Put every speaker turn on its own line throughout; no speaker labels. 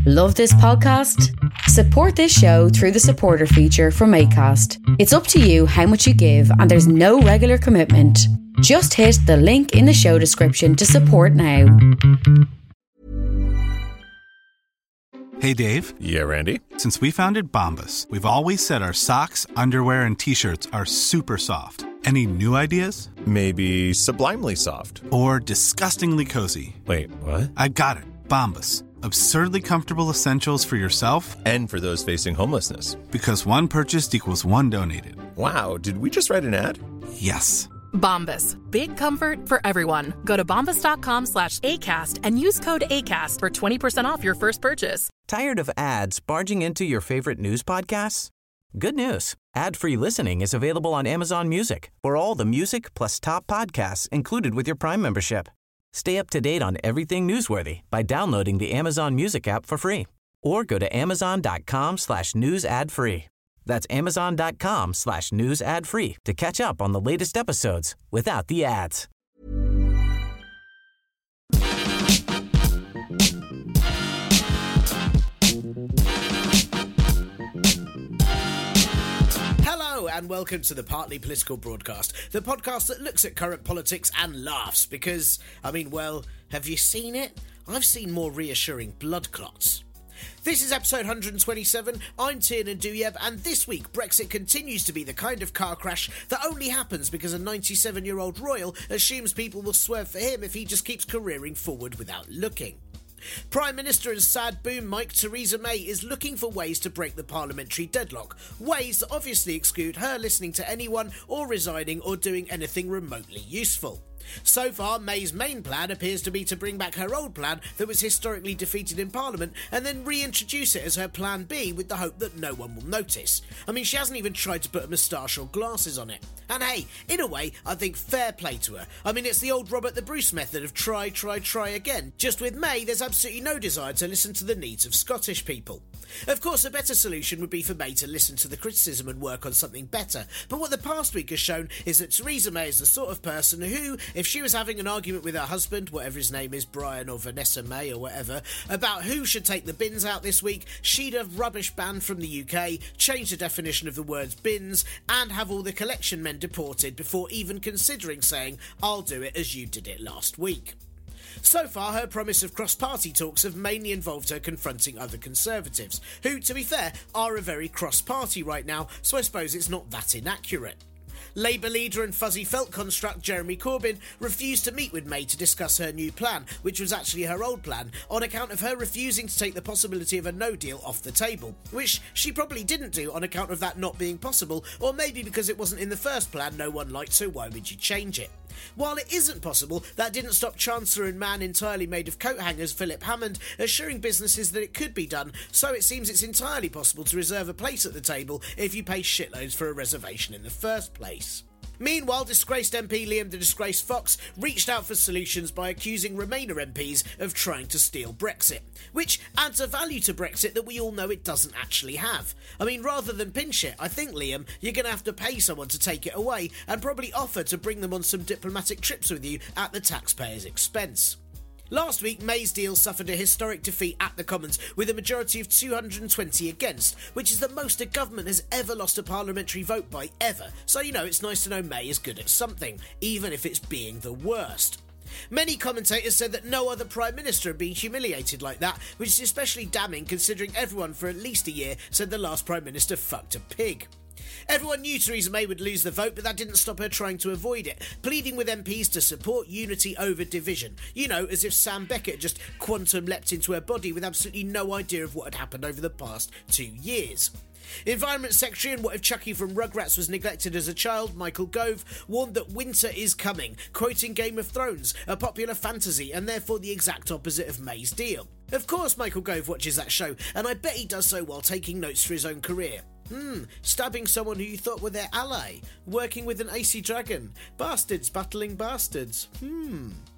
Love this podcast? Support this show through the supporter feature from Acast. It's up to you how much you give and there's no regular commitment. Just hit the link in the show description to support now.
Hey Dave.
Yeah, Randy.
Since we founded Bombas, we've always said our socks, underwear, and t-shirts are super soft. Any new ideas?
Maybe sublimely soft.
Or disgustingly cozy.
Wait, what?
I got it. Bombas. Absurdly comfortable essentials for yourself
and for those facing homelessness.
Because one purchased equals one donated.
Wow, did we just write an ad?
Yes.
Bombas. Big comfort for everyone. Go to bombas.com/ACAST and use code ACAST for 20% off your first purchase.
Tired of ads barging into your favorite news podcasts? Good news. Ad-free listening is available on Amazon Music for all the music plus top podcasts included with your Prime membership. Stay up to date on everything newsworthy by downloading the Amazon Music app for free or go to amazon.com/news ad free. That's amazon.com/news ad free to catch up on the latest episodes without the ads.
Hello and welcome to the Partly Political Broadcast, the podcast that looks at current politics and laughs because, have you seen it? I've seen more reassuring blood clots. This is episode 127, I'm Tiernan Douieb, and this week Brexit continues to be the kind of car crash that only happens because a 97-year-old royal assumes people will swerve for him if he just keeps careering forward without looking. Prime Minister and sad boom Mike Theresa May is looking for ways to break the parliamentary deadlock, ways that obviously exclude her listening to anyone or resigning or doing anything remotely useful. So far, May's main plan appears to be to bring back her old plan that was historically defeated in Parliament and then reintroduce it as her plan B with the hope that no one will notice. She hasn't even tried to put a moustache or glasses on it. And hey, in a way, I think fair play to her. It's the old Robert the Bruce method of try again. Just with May, there's absolutely no desire to listen to the needs of Scottish people. Of course, a better solution would be for May to listen to the criticism and work on something better, but what the past week has shown is that Theresa May is the sort of person who, if she was having an argument with her husband, whatever his name is, Brian or Vanessa May or whatever, about who should take the bins out this week, she'd have rubbish banned from the UK, change the definition of the words bins, and have all the collection men deported before even considering saying, I'll do it as you did it last week. So far, her promise of cross-party talks have mainly involved her confronting other Conservatives, who, to be fair, are a very cross-party right now, so I suppose it's not that inaccurate. Labour leader and fuzzy felt construct Jeremy Corbyn refused to meet with May to discuss her new plan, which was actually her old plan, on account of her refusing to take the possibility of a no deal off the table, which she probably didn't do on account of that not being possible, or maybe because it wasn't in the first plan no one liked, so why would you change it? While it isn't possible, that didn't stop Chancellor and man entirely made of coat hangers Philip Hammond assuring businesses that it could be done, so it seems it's entirely possible to reserve a place at the table if you pay shitloads for a reservation in the first place. Meanwhile, disgraced MP Liam the Disgraced Fox reached out for solutions by accusing Remainer MPs of trying to steal Brexit, which adds a value to Brexit that we all know it doesn't actually have. Rather than pinch it, I think, Liam, you're going to have to pay someone to take it away and probably offer to bring them on some diplomatic trips with you at the taxpayer's expense. Last week, May's deal suffered a historic defeat at the Commons with a majority of 220 against, which is the most a government has ever lost a parliamentary vote by ever, so it's nice to know May is good at something, even if it's being the worst. Many commentators said that no other Prime Minister had been humiliated like that, which is especially damning considering everyone for at least a year said the last Prime Minister fucked a pig. Everyone knew Theresa May would lose the vote, but that didn't stop her trying to avoid it, pleading with MPs to support unity over division. As if Sam Beckett just quantum leapt into her body with absolutely no idea of what had happened over the past 2 years. Environment Secretary and What If Chucky from Rugrats was neglected as a child, Michael Gove, warned that winter is coming, quoting Game of Thrones, a popular fantasy and therefore the exact opposite of May's deal. Of course Michael Gove watches that show, and I bet he does so while taking notes for his own career. Stabbing someone who you thought were their ally, working with an icy dragon, bastards battling bastards.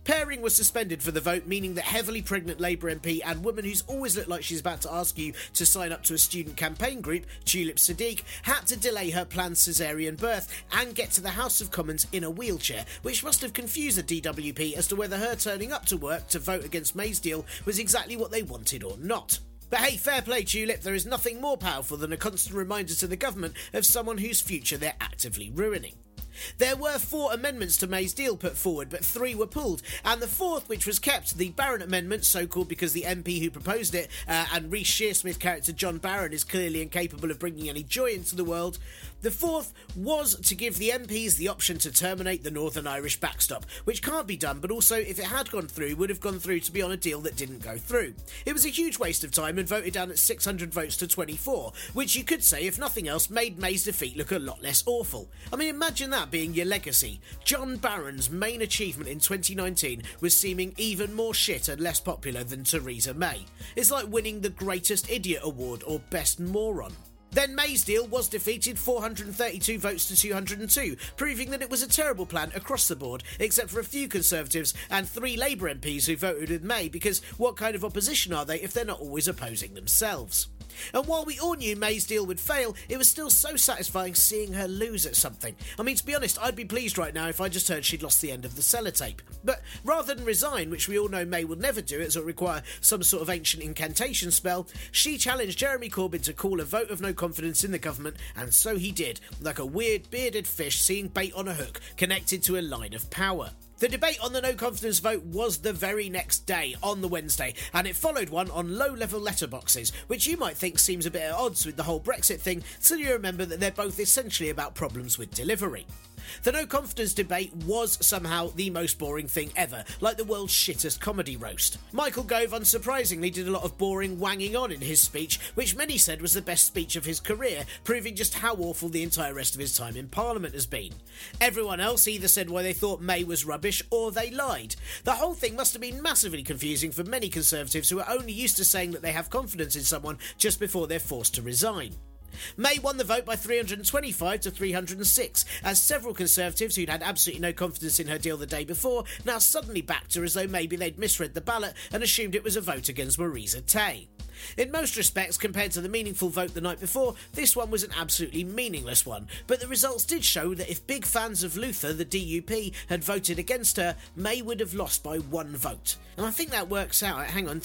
Pairing was suspended for the vote, meaning that heavily pregnant Labour MP and woman who's always looked like she's about to ask you to sign up to a student campaign group, Tulip Sadiq, had to delay her planned caesarean birth and get to the House of Commons in a wheelchair, which must have confused the DWP as to whether her turning up to work to vote against May's deal was exactly what they wanted or not. But hey, fair play, Tulip, there is nothing more powerful than a constant reminder to the government of someone whose future they're actively ruining. There were 4 amendments to May's deal put forward, but 3 were pulled, and the 4th, which was kept, the Barron Amendment, so called because the MP who proposed it, and Rhys Shearsmith character John Barron is clearly incapable of bringing any joy into the world, the 4th was to give the MPs the option to terminate the Northern Irish backstop, which can't be done, but also, if it had gone through, would have gone through to be on a deal that didn't go through. It was a huge waste of time and voted down at 600 votes to 24, which you could say, if nothing else, made May's defeat look a lot less awful. I mean, imagine that being your legacy. John Barron's main achievement in 2019 was seeming even more shit and less popular than Theresa May. It's like winning the Greatest Idiot Award or Best Moron. Then May's deal was defeated 432 votes to 202, proving that it was a terrible plan across the board, except for a few Conservatives and 3 Labour MPs who voted with May, because what kind of opposition are they if they're not always opposing themselves? And while we all knew May's deal would fail, it was still so satisfying seeing her lose at something. I mean, to be honest, I'd be pleased right now if I just heard she'd lost the end of the sellotape. But rather than resign, which we all know May will never do, as it will require some sort of ancient incantation spell, she challenged Jeremy Corbyn to call a vote of no confidence in the government, and so he did, like a weird bearded fish seeing bait on a hook connected to a line of power. The debate on the no-confidence vote was the very next day, on the Wednesday, and it followed one on low-level letterboxes, which you might think seems a bit at odds with the whole Brexit thing, till you remember that they're both essentially about problems with delivery. The no-confidence debate was somehow the most boring thing ever, like the world's shittest comedy roast. Michael Gove, unsurprisingly, did a lot of boring wanging on in his speech, which many said was the best speech of his career, proving just how awful the entire rest of his time in Parliament has been. Everyone else either said why they thought May was rubbish, or they lied. The whole thing must have been massively confusing for many Conservatives who are only used to saying that they have confidence in someone just before they're forced to resign. May won the vote by 325 to 306, as several Conservatives who'd had absolutely no confidence in her deal the day before now suddenly backed her as though maybe they'd misread the ballot and assumed it was a vote against Marisa Tay. In most respects, compared to the meaningful vote the night before, this one was an absolutely meaningless one, but the results did show that if big fans of Luther, the DUP, had voted against her, May would have lost by 1 vote. And I think that works out at, 10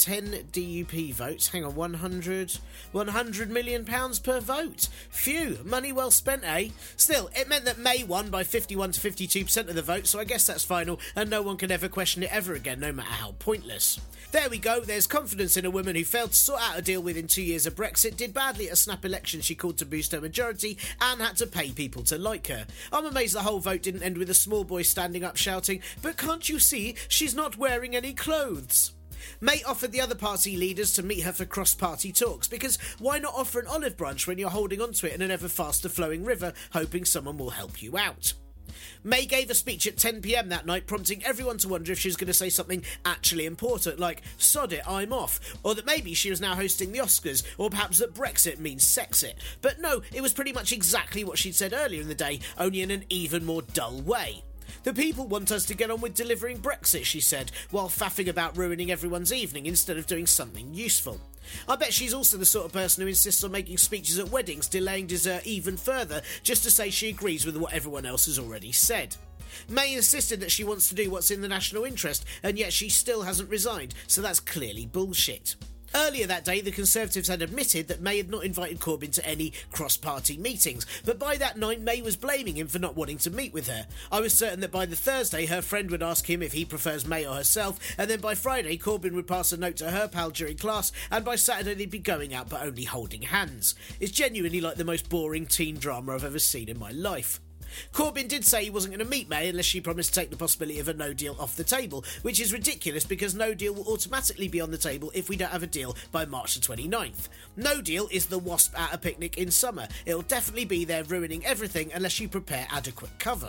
DUP votes, 100 million pounds per vote. Phew, money well spent, eh? Still, it meant that May won by 51 to 52% of the vote, so I guess that's final, and no one can ever question it ever again, no matter how pointless. There we go, there's confidence in a woman who failed to sort out a deal within 2 years of Brexit, did badly at a snap election she called to boost her majority, and had to pay people to like her. I'm amazed the whole vote didn't end with a small boy standing up shouting, "But can't you see, she's not wearing any clothes?" May offered the other party leaders to meet her for cross-party talks, because why not offer an olive branch when you're holding onto it in an ever faster flowing river, hoping someone will help you out? May gave a speech at 10 p.m. that night, prompting everyone to wonder if she was going to say something actually important, like, "Sod it, I'm off," or that maybe she was now hosting the Oscars, or perhaps that Brexit means sex it. But no, it was pretty much exactly what she'd said earlier in the day, only in an even more dull way. "The people want us to get on with delivering Brexit," she said, while faffing about ruining everyone's evening instead of doing something useful. I bet she's also the sort of person who insists on making speeches at weddings, delaying dessert even further, just to say she agrees with what everyone else has already said. May insisted that she wants to do what's in the national interest, and yet she still hasn't resigned, so that's clearly bullshit. Earlier that day, the Conservatives had admitted that May had not invited Corbyn to any cross-party meetings, but by that night May was blaming him for not wanting to meet with her. I was certain that by the Thursday her friend would ask him if he prefers May or herself, and then by Friday Corbyn would pass a note to her pal during class, and by Saturday they'd be going out but only holding hands. It's genuinely like the most boring teen drama I've ever seen in my life. Corbyn did say he wasn't going to meet May unless she promised to take the possibility of a no deal off the table, which is ridiculous because no deal will automatically be on the table if we don't have a deal by March the 29th. No deal is the wasp at a picnic in summer. It'll definitely be there ruining everything unless you prepare adequate cover.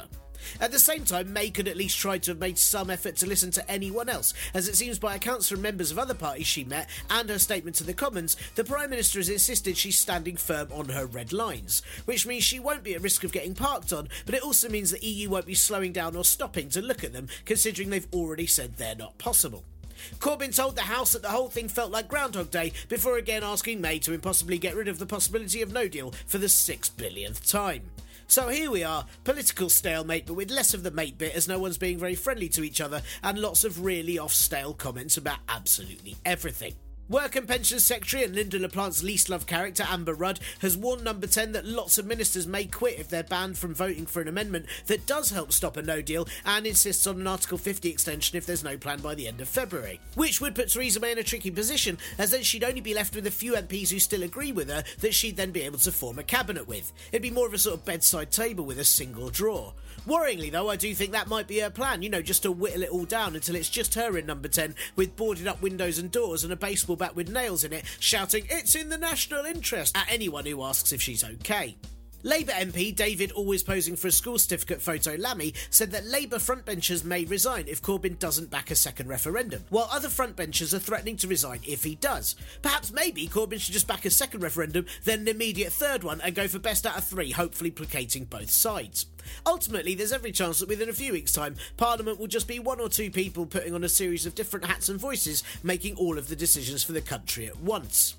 At the same time, May could at least try to have made some effort to listen to anyone else, as it seems by accounts from members of other parties she met and her statement to the Commons, the Prime Minister has insisted she's standing firm on her red lines, which means she won't be at risk of getting parked on, but it also means the EU won't be slowing down or stopping to look at them, considering they've already said they're not possible. Corbyn told the House that the whole thing felt like Groundhog Day, before again asking May to impossibly get rid of the possibility of no deal for the 6 billionth time. So here we are, political stalemate, but with less of the mate bit, as no one's being very friendly to each other, and lots of really off-stale comments about absolutely everything. Work and Pensions Secretary and Linda LaPlante's least loved character, Amber Rudd, has warned Number 10 that lots of ministers may quit if they're banned from voting for an amendment that does help stop a no deal and insists on an Article 50 extension if there's no plan by the end of February. Which would put Theresa May in a tricky position, as then she'd only be left with a few MPs who still agree with her that she'd then be able to form a cabinet with. It'd be more of a sort of bedside table with a single drawer. Worryingly though, I do think that might be her plan, just to whittle it all down until it's just her in Number 10 with boarded up windows and doors and a baseball bat with nails in it, shouting "It's in the national interest" at anyone who asks if she's okay. Labour MP David, always posing for a school certificate photo Lammy, said that Labour frontbenchers may resign if Corbyn doesn't back a second referendum, while other frontbenchers are threatening to resign if he does. Perhaps maybe Corbyn should just back a second referendum, then an immediate third one, and go for best out of 3, hopefully placating both sides. Ultimately, there's every chance that within a few weeks' time, Parliament will just be 1 or 2 people putting on a series of different hats and voices, making all of the decisions for the country at once.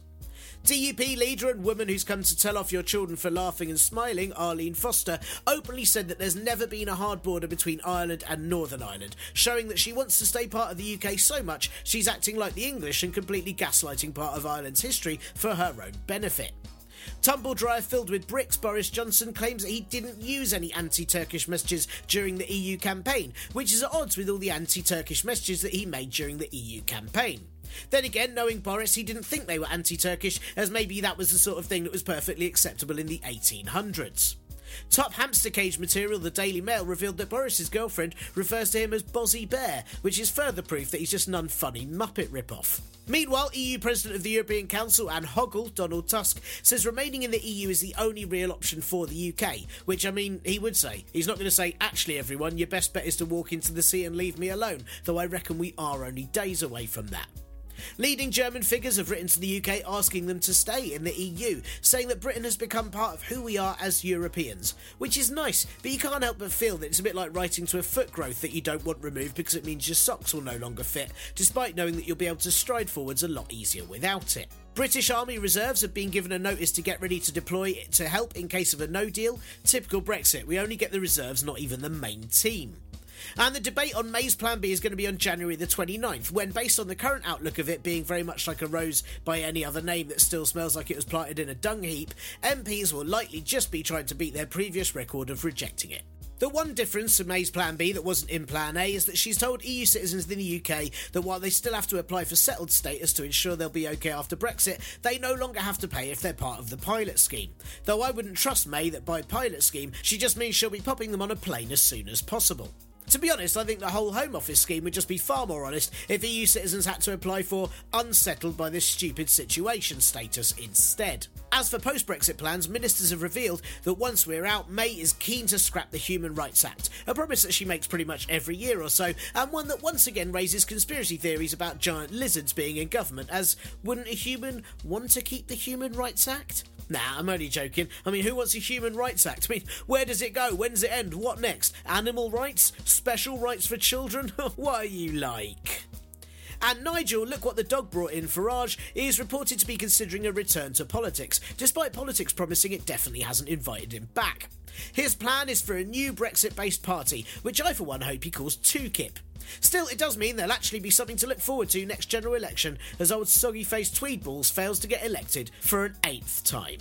DUP leader and woman who's come to tell off your children for laughing and smiling, Arlene Foster, openly said that there's never been a hard border between Ireland and Northern Ireland, showing that she wants to stay part of the UK so much she's acting like the English and completely gaslighting part of Ireland's history for her own benefit. Tumble dryer filled with bricks, Boris Johnson claims that he didn't use any anti-Turkish messages during the EU campaign, which is at odds with all the anti-Turkish messages that he made during the EU campaign. Then again, knowing Boris, he didn't think they were anti-Turkish, as maybe that was the sort of thing that was perfectly acceptable in the 1800s. Top hamster cage material, the Daily Mail, revealed that Boris's girlfriend refers to him as Bozzy Bear, which is further proof that he's just an unfunny Muppet rip-off. Meanwhile, EU President of the European Council and Hoggle, Donald Tusk, says remaining in the EU is the only real option for the UK, which, he would say. He's not going to say, actually everyone, your best bet is to walk into the sea and leave me alone, though I reckon we are only days away from that. Leading German figures have written to the UK asking them to stay in the EU, saying that Britain has become part of who we are as Europeans, which is nice, but you can't help but feel that it's a bit like writing to a foot growth that you don't want removed because it means your socks will no longer fit, despite knowing that you'll be able to stride forwards a lot easier without it. British Army reserves have been given a notice to get ready to deploy to help in case of a no deal. Typical Brexit, we only get the reserves, not even the main team. And the debate on May's Plan B is going to be on January the 29th, when, based on the current outlook of it being very much like a rose by any other name that still smells like it was planted in a dung heap, MPs will likely just be trying to beat their previous record of rejecting it. The one difference to May's Plan B that wasn't in Plan A is that she's told EU citizens in the UK that while they still have to apply for settled status to ensure they'll be okay after Brexit, they no longer have to pay if they're part of the pilot scheme. Though I wouldn't trust May that by pilot scheme she just means she'll be popping them on a plane as soon as possible. To be honest, I think the whole Home Office scheme would just be far more honest if EU citizens had to apply for unsettled by this stupid situation status instead. As for post-Brexit plans, ministers have revealed that once we're out, May is keen to scrap the Human Rights Act, a promise that she makes pretty much every year or so, and one that once again raises conspiracy theories about giant lizards being in government, as wouldn't a human want to keep the Human Rights Act? Nah, I'm only joking. Who wants a Human Rights Act? Where does it go? When does it end? What next? Animal rights? Special rights for children? What are you like? And Nigel, look what the dog brought in, Farage, is reported to be considering a return to politics, despite politics promising it definitely hasn't invited him back. His plan is for a new Brexit-based party, which I for one hope he calls TUKIP. Still, it does mean there'll actually be something to look forward to next general election, as old soggy-faced Tweedballs fails to get elected for an 8th time.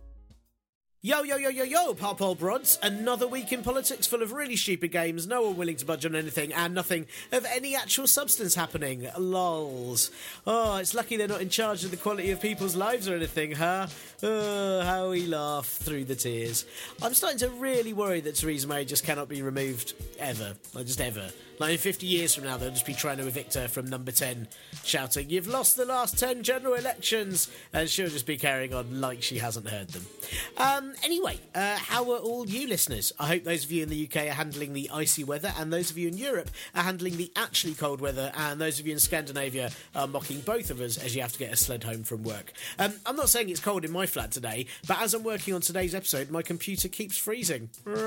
Yo, Parpole Brods. Another week in politics full of really stupid games, no one willing to budge on anything, and nothing of any actual substance happening. Lols. Oh, it's lucky they're not in charge of the quality of people's lives or anything, huh? Oh, how we laugh through the tears. I'm starting to really worry that Theresa May just cannot be removed ever. Just ever. In 50 years from now, they'll just be trying to evict her from Number 10, shouting, "You've lost the last 10 general elections," and she'll just be carrying on like she hasn't heard them. Anyway, how are all you listeners? I hope those of you in the UK are handling the icy weather, and those of you in Europe are handling the actually cold weather, and those of you in Scandinavia are mocking both of us as you have to get a sled home from work. I'm not saying it's cold in my flat today, but as I'm working on today's episode, my computer keeps freezing.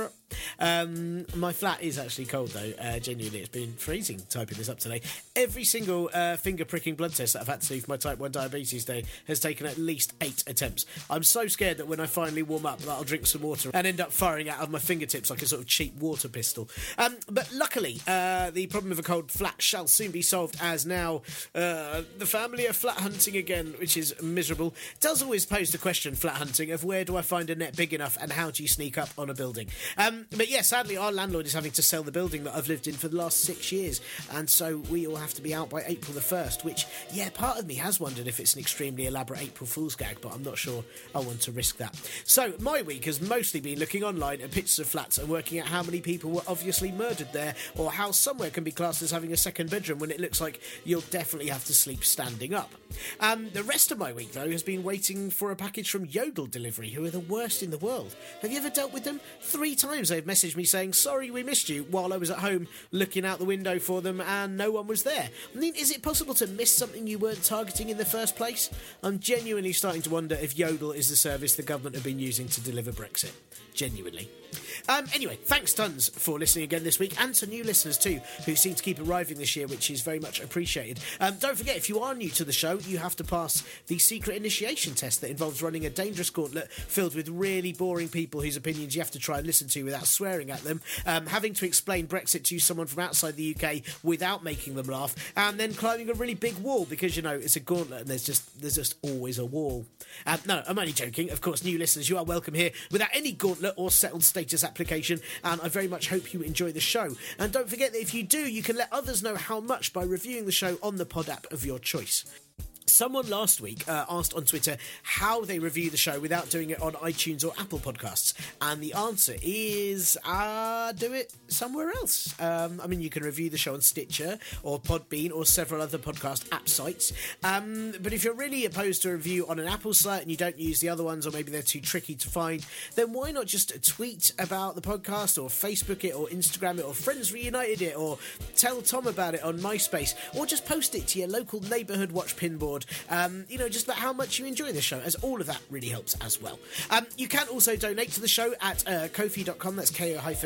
My flat is actually cold though, genuinely. It's been freezing typing this up today. Every single finger-pricking blood test that I've had to do for my type 1 diabetes day has taken at least 8 attempts. I'm so scared that when I finally warm up that I'll drink some water and end up firing out of my fingertips like a sort of cheap water pistol. But luckily, the problem of a cold flat shall soon be solved, as now the family are flat hunting again, which is miserable. It does always pose the question, flat hunting, of where do I find a net big enough and how do you sneak up on a building? But yeah, sadly our landlord is having to sell the building that I've lived in for the last 6 years, and so we all have to be out by April the 1st, which, yeah, part of me has wondered if it's an extremely elaborate April Fool's gag, but I'm not sure I want to risk that. So my week has mostly been looking online at pictures of flats and working out how many people were obviously murdered there, or how somewhere can be classed as having a second bedroom when it looks like you'll definitely have to sleep standing up. The rest of my week, though, has been waiting for a package from Yodel Delivery, who are the worst in the world. Have you ever dealt with them? 3 times they've messaged me saying, sorry we missed you, while I was at home looking out the window for them and no one was there. I mean, is it possible to miss something you weren't targeting in the first place? I'm genuinely starting to wonder if Yodel is the service the government have been using to deliver Brexit. Genuinely. Anyway, thanks tons for listening again this week, and to new listeners too, who seem to keep arriving this year, which is very much appreciated. Don't forget, if you are new to the show, you have to pass the secret initiation test that involves running a dangerous gauntlet filled with really boring people whose opinions you have to try and listen to without swearing at them, having to explain Brexit to someone from outside the UK without making them laugh, and then climbing a really big wall, because, you know, it's a gauntlet and there's just always a wall. No, I'm only joking. Of course, new listeners, you are welcome here without any gauntlet or settled status application, and I very much hope you enjoy the show. And don't forget that if you do, you can let others know how much by reviewing the show on the pod app of your choice. Someone last week asked on Twitter how they review the show without doing it on iTunes or Apple Podcasts, and the answer is do it somewhere else. I mean, you can review the show on Stitcher or Podbean or several other podcast app sites, but if you're really opposed to a review on an Apple site and you don't use the other ones, or maybe they're too tricky to find, then why not just tweet about the podcast, or Facebook it, or Instagram it, or Friends Reunited it, or tell Tom about it on MySpace, or just post it to your local neighbourhood watch pinboard. Just about how much you enjoy the show, as all of that really helps as well. You can also donate to the show at ko-fi.com, that's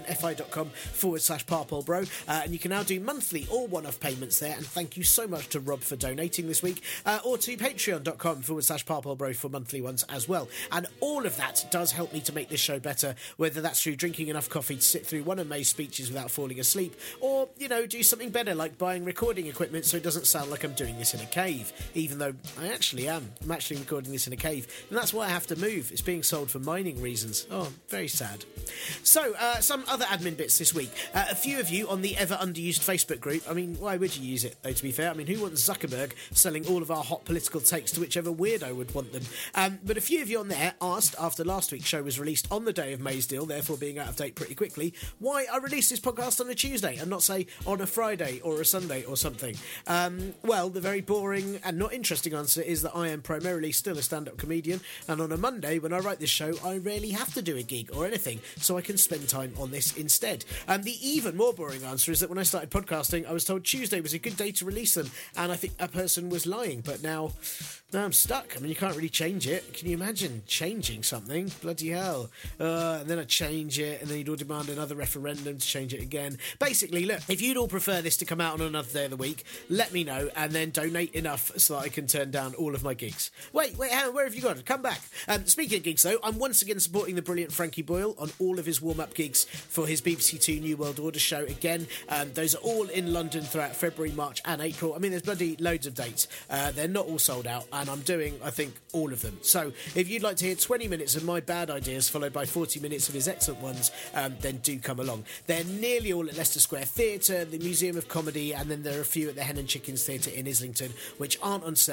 ko-fi.com/parpolbro, and you can now do monthly or one-off payments there, and thank you so much to Rob for donating this week, or to patreon.com/parpolbro for monthly ones as well. And all of that does help me to make this show better, whether that's through drinking enough coffee to sit through one of May's speeches without falling asleep, or, do something better like buying recording equipment so it doesn't sound like I'm doing this in a cave, even though I actually am. I'm actually recording this in a cave, and that's why I have to move. It's being sold for mining reasons. Oh, very sad. So, some other admin bits this week. A few of you on the ever-underused Facebook group. I mean, why would you use it, though, to be fair? I mean, who wants Zuckerberg selling all of our hot political takes to whichever weirdo would want them? But a few of you on there asked, after last week's show was released on the day of May's deal, therefore being out of date pretty quickly, why I released this podcast on a Tuesday and not, say, on a Friday or a Sunday or something. Well, the very boring and not interesting answer is that I am primarily still a stand-up comedian, and on a Monday when I write this show I rarely have to do a gig or anything, so I can spend time on this instead. The even more boring answer is that when I started podcasting I was told Tuesday was a good day to release them, and I think that person was lying, but now I'm stuck. I mean, you can't really change it. Can you imagine changing something? Bloody hell. And then I change it, and then you'd all demand another referendum to change it again. Basically, look, if you'd all prefer this to come out on another day of the week, let me know, and then donate enough so that I can turn down all of my gigs. Wait, Hannah, where have you gone? Come back. Speaking of gigs, though, I'm once again supporting the brilliant Frankie Boyle on all of his warm-up gigs for his BBC Two New World Order show again. Those are all in London throughout February, March and April. I mean, there's bloody loads of dates. They're not all sold out, and I'm doing, I think, all of them. So if you'd like to hear 20 minutes of my bad ideas followed by 40 minutes of his excellent ones, then do come along. They're nearly all at Leicester Square Theatre, the Museum of Comedy, and then there are a few at the Hen and Chickens Theatre in Islington, which aren't on sale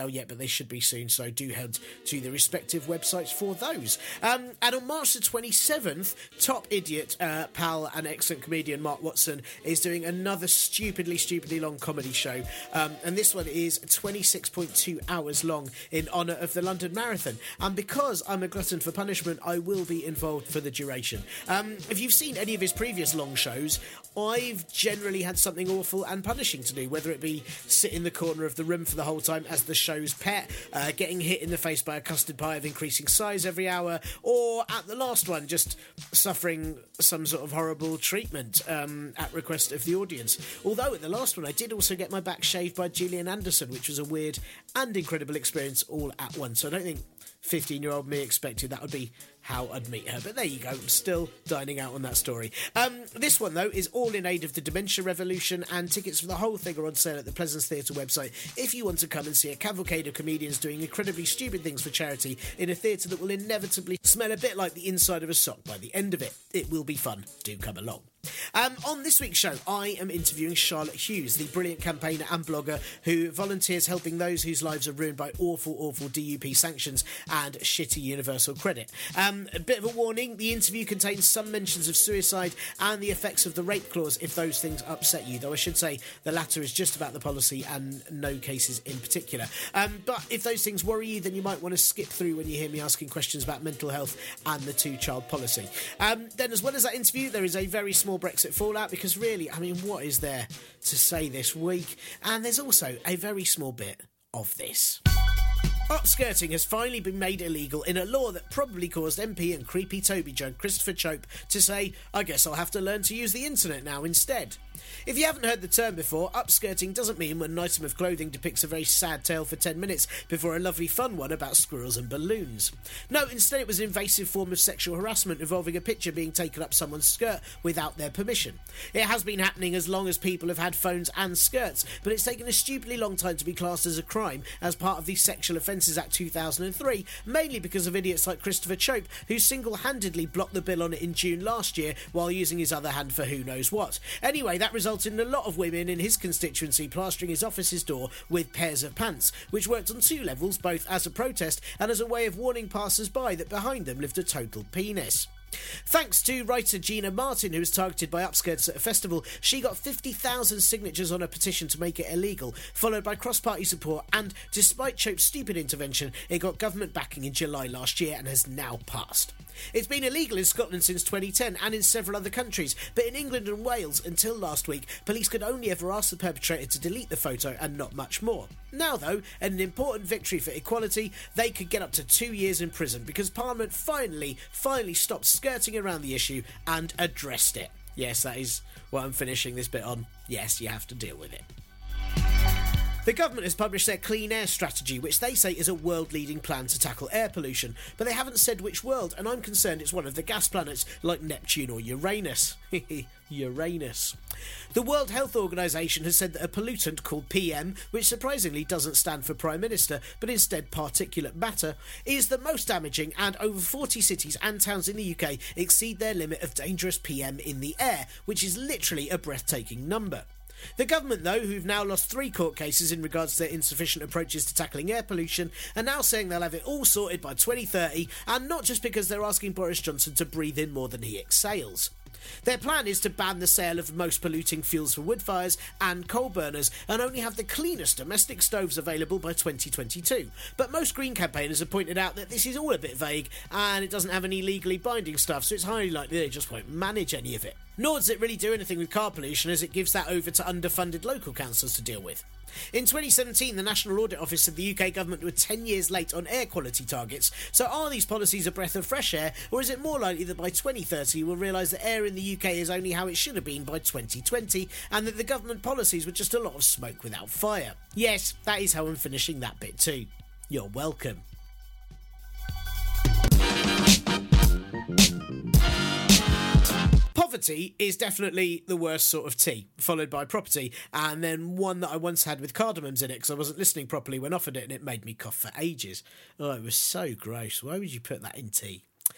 sale yet, but they should be soon, so do head to the respective websites for those. And on March the 27th, top idiot, pal and excellent comedian Mark Watson is doing another stupidly long comedy show, and this one is 26.2 hours long in honour of the London Marathon, and because I'm a glutton for punishment, I will be involved for the duration. If you've seen any of his previous long shows, I've generally had something awful and punishing to do, whether it be sit in the corner of the room for the whole time as the show's pet, getting hit in the face by a custard pie of increasing size every hour, or at the last one, just suffering some sort of horrible treatment at request of the audience. Although at the last one I did also get my back shaved by Gillian Anderson, which was a weird and incredible experience all at once. So I don't think 15-year-old me expected that would be how I'd meet her. But there you go, I'm still dining out on that story. This one, though, is all in aid of the dementia revolution, and tickets for the whole thing are on sale at the Pleasance Theatre website if you want to come and see a cavalcade of comedians doing incredibly stupid things for charity in a theatre that will inevitably smell a bit like the inside of a sock by the end of it. It will be fun. Do come along. On this week's show, I am interviewing Charlotte Hughes, the brilliant campaigner and blogger who volunteers helping those whose lives are ruined by awful DUP sanctions and shitty universal credit. A bit of a warning, the interview contains some mentions of suicide and the effects of the rape clause if those things upset you, though I should say the latter is just about the policy and no cases in particular. But if those things worry you, then you might want to skip through when you hear me asking questions about mental health and the two-child policy. Then, as well as that interview, there is a very small Brexit fallout, because really, I mean, what is there to say this week? And there's also a very small bit of this. Upskirting has finally been made illegal in a law that probably caused MP and creepy Toby jug Christopher Chope to say, I guess I'll have to learn to use the internet now instead. If you haven't heard the term before, upskirting doesn't mean when an item of clothing depicts a very sad tale for 10 minutes before a lovely fun one about squirrels and balloons. No, instead it was an invasive form of sexual harassment involving a picture being taken up someone's skirt without their permission. It has been happening as long as people have had phones and skirts, but it's taken a stupidly long time to be classed as a crime as part of the Sexual Offences Act 2003, mainly because of idiots like Christopher Chope, who single-handedly blocked the bill on it in June last year while using his other hand for who knows what. Anyway, that resulted in a lot of women in his constituency plastering his office's door with pairs of pants, which worked on two levels, both as a protest and as a way of warning passers-by that behind them lived a total penis. Thanks to writer Gina Martin, who was targeted by upskirts at a festival, she got 50,000 signatures on a petition to make it illegal, followed by cross-party support, and despite Chope's stupid intervention, it got government backing in July last year and has now passed. It's been illegal in Scotland since 2010 and in several other countries, but in England and Wales, until last week, police could only ever ask the perpetrator to delete the photo and not much more. Now, though, an important victory for equality, they could get up to 2 years in prison because Parliament finally stopped skirting around the issue and addressed it. Yes, that is what I'm finishing this bit on. Yes, you have to deal with it. The government has published their Clean Air Strategy, which they say is a world-leading plan to tackle air pollution, but they haven't said which world, and I'm concerned it's one of the gas planets like Neptune or Uranus. Uranus. The World Health Organization has said that a pollutant called PM, which surprisingly doesn't stand for Prime Minister, but instead particulate matter, is the most damaging, and over 40 cities and towns in the UK exceed their limit of dangerous PM in the air, which is literally a breathtaking number. The government, though, who've now lost 3 court cases in regards to their insufficient approaches to tackling air pollution, are now saying they'll have it all sorted by 2030, and not just because they're asking Boris Johnson to breathe in more than he exhales. Their plan is to ban the sale of most polluting fuels for wood fires and coal burners and only have the cleanest domestic stoves available by 2022. But most Green campaigners have pointed out that this is all a bit vague and it doesn't have any legally binding stuff, so it's highly likely they just won't manage any of it. Nor does it really do anything with car pollution, as it gives that over to underfunded local councils to deal with. In 2017, the National Audit Office said the UK government were 10 years late on air quality targets. So are these policies a breath of fresh air, or is it more likely that by 2030 we'll realise that air in the UK is only how it should have been by 2020, and that the government policies were just a lot of smoke without fire? Yes, that is how I'm finishing that bit too. You're welcome. Poverty is definitely the worst sort of tea, followed by property, and then one that I once had with cardamoms in it because I wasn't listening properly when offered it and it made me cough for ages. Oh, it was so gross. Why would you put that in tea?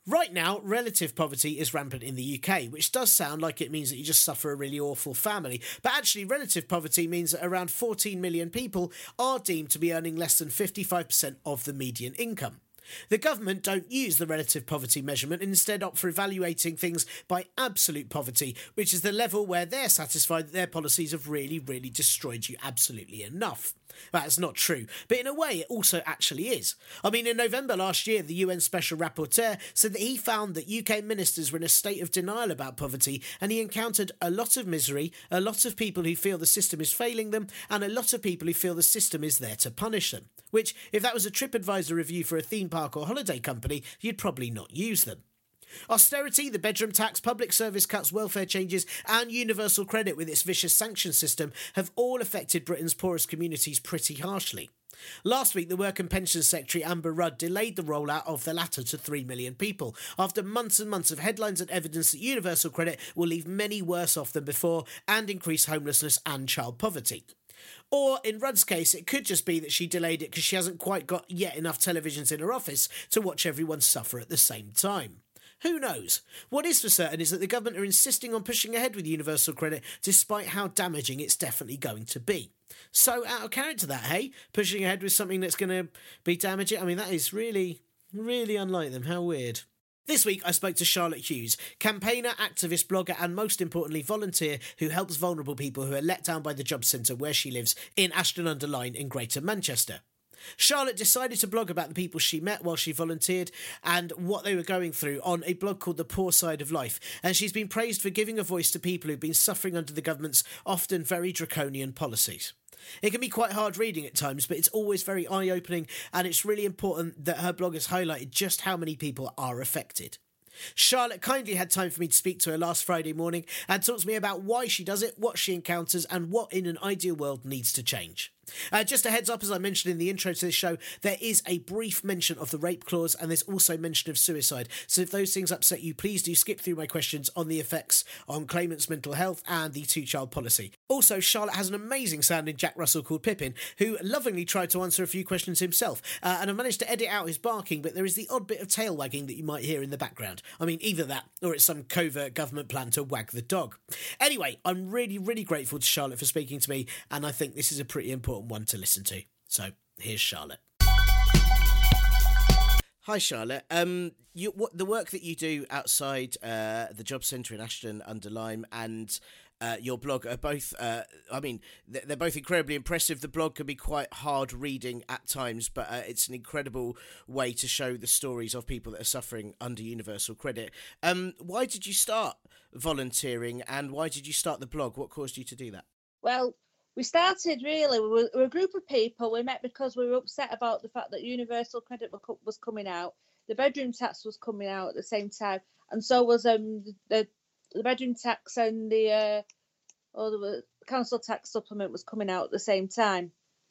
Right now, relative poverty is rampant in the UK, which does sound like it means that you just suffer a really awful family. But actually, relative poverty means that around 14 million people are deemed to be earning less than 55% of the median income. The government don't use the relative poverty measurement and instead opt for evaluating things by absolute poverty, which is the level where they're satisfied that their policies have really, really destroyed you absolutely enough. That's not true, but in a way it also actually is. I mean, in November last year, the UN Special Rapporteur said that he found that UK ministers were in a state of denial about poverty, and he encountered a lot of misery, a lot of people who feel the system is failing them, and a lot of people who feel the system is there to punish them. Which, if that was a TripAdvisor review for a theme park or holiday company, you'd probably not use them. Austerity, the bedroom tax, public service cuts, welfare changes and universal credit with its vicious sanction system have all affected Britain's poorest communities pretty harshly. Last week, the Work and Pensions Secretary Amber Rudd delayed the rollout of the latter to 3 million people, after months and months of headlines and evidence that universal credit will leave many worse off than before and increase homelessness and child poverty. Or, in Rudd's case, it could just be that she delayed it because she hasn't quite got yet enough televisions in her office to watch everyone suffer at the same time. Who knows? What is for certain is that the government are insisting on pushing ahead with universal credit despite how damaging it's definitely going to be. So out of character that, hey? Pushing ahead with something that's going to be damaging? I mean, that is really, really unlike them. How weird. This week I spoke to Charlotte Hughes, campaigner, activist, blogger and most importantly volunteer who helps vulnerable people who are let down by the job centre where she lives in Ashton-under-Lyne in Greater Manchester. Charlotte decided to blog about the people she met while she volunteered and what they were going through on a blog called The Poor Side of Life, and she's been praised for giving a voice to people who've been suffering under the government's often very draconian policies. It can be quite hard reading at times, but it's always very eye-opening, and it's really important that her blog has highlighted just how many people are affected. Charlotte kindly had time for me to speak to her last Friday morning and talk to me about why she does it, what she encounters, and what in an ideal world needs to change. Just a heads up, as I mentioned in the intro to this show, there is a brief mention of the rape clause and there's also mention of suicide. So if those things upset you, please do skip through my questions on the effects on claimants' mental health and the two-child policy. Also, Charlotte has an amazing sounding Jack Russell called Pippin, who lovingly tried to answer a few questions himself. And I managed to edit out his barking, but there is the odd bit of tail wagging that you might hear in the background. I mean, either that or it's some covert government plan to wag the dog. Anyway, I'm really, really grateful to Charlotte for speaking to me, and I think this is a pretty important one to listen to. So here's Charlotte. Hi Charlotte. The work that you do outside the job centre in Ashton-under-Lyne and your blog are both, they're both incredibly impressive. The blog can be quite hard reading at times, but it's an incredible way to show the stories of people that are suffering under universal credit. Why did you start volunteering and why did you start the blog? What caused you to do that?
Well, we started really, we were a group of people. We met because we were upset about the fact that universal credit was coming out. The bedroom tax was coming out at the same time. And so was the bedroom tax and the council tax supplement was coming out at the same time.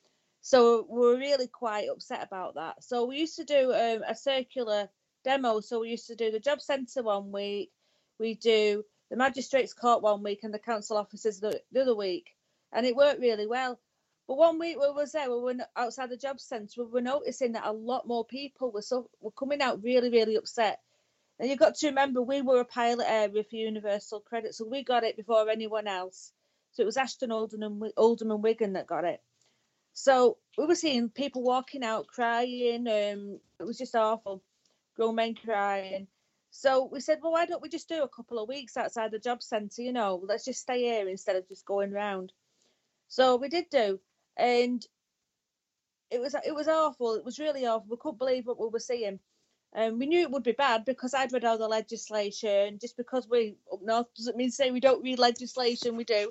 So we were really quite upset about that. So we used to do a circular demo. So we used to do the job centre 1 week. We do the magistrates court 1 week and the council offices the other week. And it worked really well. But 1 week we was there, we were outside the job centre, we were noticing that a lot more people were coming out really, really upset. And you've got to remember, we were a pilot area for universal credit, so we got it before anyone else. So it was Ashton, Oldham and Wigan that got it. So we were seeing people walking out crying. It was just awful. Grown men crying. So we said, well, why don't we just do a couple of weeks outside the job centre, let's just stay here instead of just going round. So we did do, and it was awful. It was really awful. We couldn't believe what we were seeing. We knew it would be bad because I'd read all the legislation. Just because we up north doesn't mean to say we don't read legislation. We do.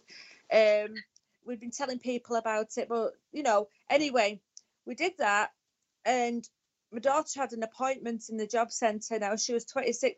We've been telling people about it, but anyway, we did that, and my daughter had an appointment in the job centre. Now she was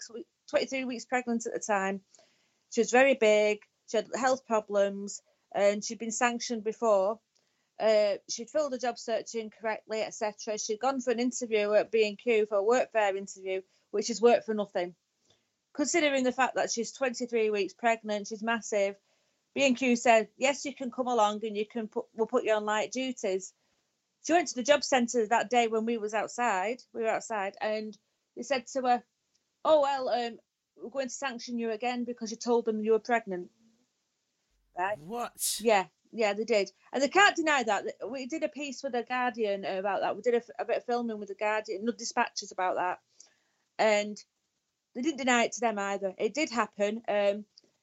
23 weeks pregnant at the time. She was very big. She had health problems. And she'd been sanctioned before. She'd filled the job search incorrectly, etc. She'd gone for an interview at B&Q for a work fair interview, which is work for nothing. Considering the fact that she's 23 weeks pregnant, she's massive, B&Q said, yes, you can come along and we'll put you on light duties. She went to the job centre that day when we were outside, and they said to her, oh, well, we're going to sanction you again because you told them you were pregnant. Right?
What?
Yeah, they did. And they can't deny that. We did a piece with The Guardian about that. We did a bit of filming with The Guardian, no dispatches about that. And they didn't deny it to them either. It did happen. And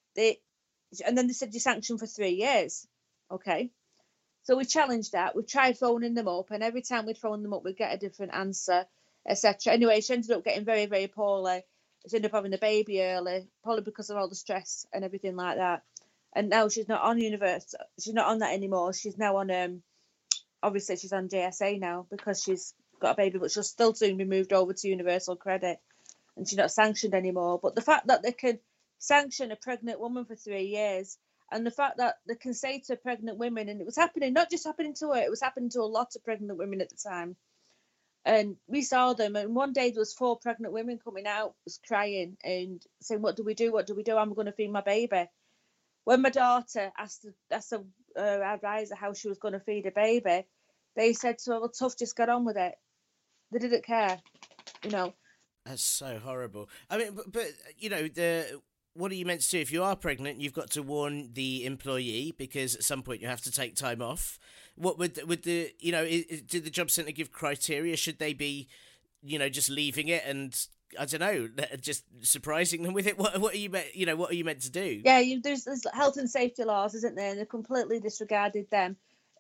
then they said you're sanctioned for 3 years. Okay. So we challenged that. We tried phoning them up, and every time we'd phone them up, we'd get a different answer, etc. Anyway, she ended up getting very, very poorly. She ended up having a baby early, probably because of all the stress and everything like that. And now she's not on university. She's not on that anymore. She's now on, obviously she's on JSA now because she's got a baby, but she'll still soon be moved over to Universal Credit, and she's not sanctioned anymore. But the fact that they can sanction a pregnant woman for 3 years, and the fact that they can say to pregnant women, and it was happening, not just happening to her, it was happening to a lot of pregnant women at the time. And we saw them, and one day there was 4 pregnant women coming out, was crying and saying, what do we do? What do we do? I'm going to feed my baby. When my daughter asked our advisor how she was going to feed a baby, they said to her, well, tough, just get on with it. They didn't care, you know.
That's so horrible. I mean, but you know, what are you meant to do if you are pregnant? You've got to warn the employee because at some point you have to take time off. What would the you know? Did the job centre give criteria? Should they be, you know, just leaving it and I don't know, just surprising them with it? What are you meant? You know, what are you meant to do?
Yeah, there's health and safety laws, isn't there? And they completely disregarded them.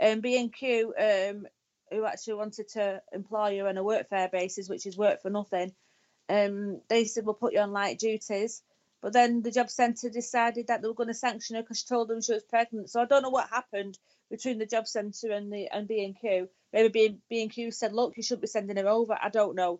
B&Q, who actually wanted to employ you on a workfare basis, which is work for nothing. They said we'll put you on light duties. But then the job centre decided that they were going to sanction her because she told them she was pregnant. So I don't know what happened between the job centre and B&Q. Maybe B&Q said, look, you shouldn't be sending her over. I don't know.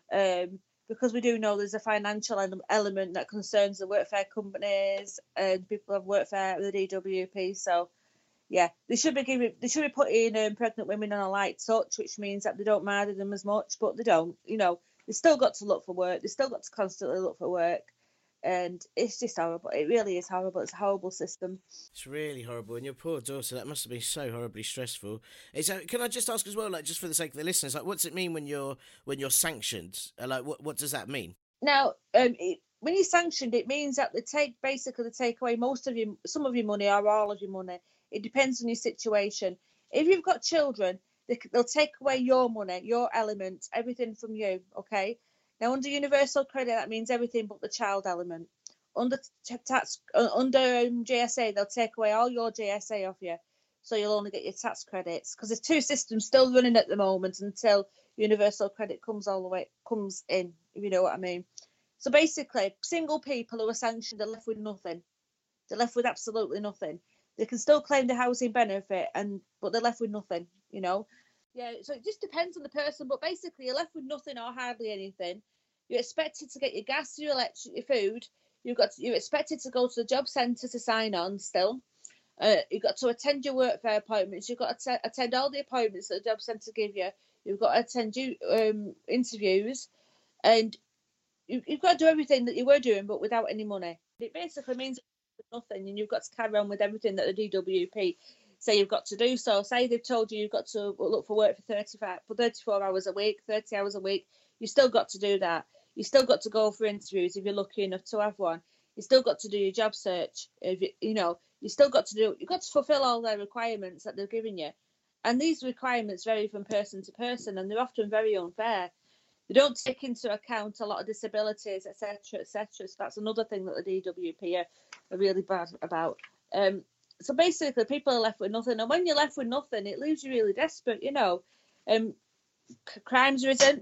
Because we do know there's a financial element that concerns the workfare companies and people have workfare with the DWP. So, yeah, they should be putting pregnant women on a light touch, which means that they don't murder them as much, but they don't. You know, they still got to look for work. They still got to constantly look for work. And it's just horrible. It really is horrible. It's a horrible system.
It's really horrible. And your poor daughter, that must have been so horribly stressful. Can I just ask as well, like, just for the sake of the listeners, like, what's it mean when you're sanctioned? Like, what does that mean?
Now, when you're sanctioned, it means that they take away some of your money or all of your money. It depends on your situation. If you've got children, they'll take away your money, your element, everything from you. Okay. Now, under Universal Credit, that means everything but the child element. Under JSA, they'll take away all your JSA off you, so you'll only get your tax credits. Because there's 2 systems still running at the moment until Universal Credit comes in, if you know what I mean. So basically, single people who are sanctioned are left with nothing. They're left with absolutely nothing. They can still claim the housing benefit, but they're left with nothing, you know. Yeah, so it just depends on the person, but basically you're left with nothing or hardly anything. You're expected to get your gas, your electric, your food. You're expected to go to the job centre to sign on still. You've got to attend your workfare appointments. You've got to attend all the appointments that the job centre give you. You've got to attend interviews, and you've got to do everything that you were doing, but without any money. It basically means nothing, and you've got to carry on with everything that the DWP say you've got to do. So say they've told you you've got to look for work for 34 hours a week, 30 hours a week. You still got to do that. You still got to go for interviews if you're lucky enough to have one. You still got to do your job search. You still got to fulfill all their requirements that they're giving you. And these requirements vary from person to person, and they're often very unfair. They don't take into account a lot of disabilities, etc., etc. So that's another thing that the DWP are really bad about. So basically, people are left with nothing. And when you're left with nothing, it leaves you really desperate, you know. Crime's risen.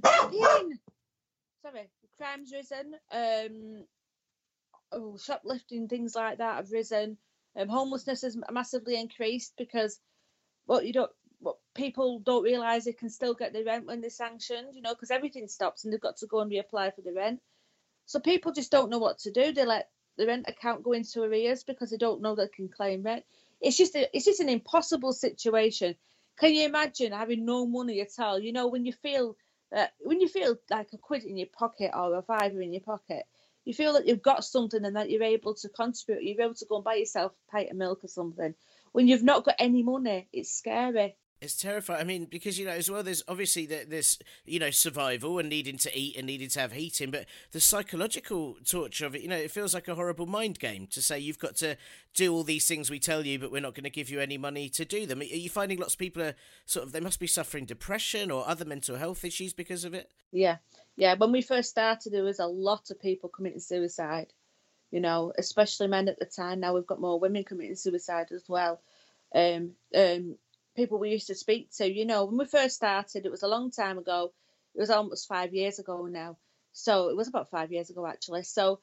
Crime's risen. Shoplifting, things like that have risen. Homelessness has massively increased because what people don't realise they can still get their rent when they're sanctioned, you know, because everything stops and they've got to go and reapply for the rent. So people just don't know what to do. They let the rent account go into arrears because they don't know they can claim rent. It's just an impossible situation. Can you imagine having no money at all? You know, when you feel like a quid in your pocket or a fiver in your pocket, you feel that you've got something and that you're able to contribute. You're able to go and buy yourself a pint of milk or something. When you've not got any money, it's scary.
It's terrifying. I mean, because, as well, there's obviously this, survival and needing to eat and needing to have heating, but the psychological torture of it, it feels like a horrible mind game to say you've got to do all these things we tell you, but we're not going to give you any money to do them. Are you finding lots of people are they must be suffering depression or other mental health issues because of it?
Yeah. When we first started, there was a lot of people committing suicide, especially men at the time. Now we've got more women committing suicide as well. People we used to speak to, when we first started, it was a long time ago. It was almost 5 years ago now. So it was about 5 years ago, actually. So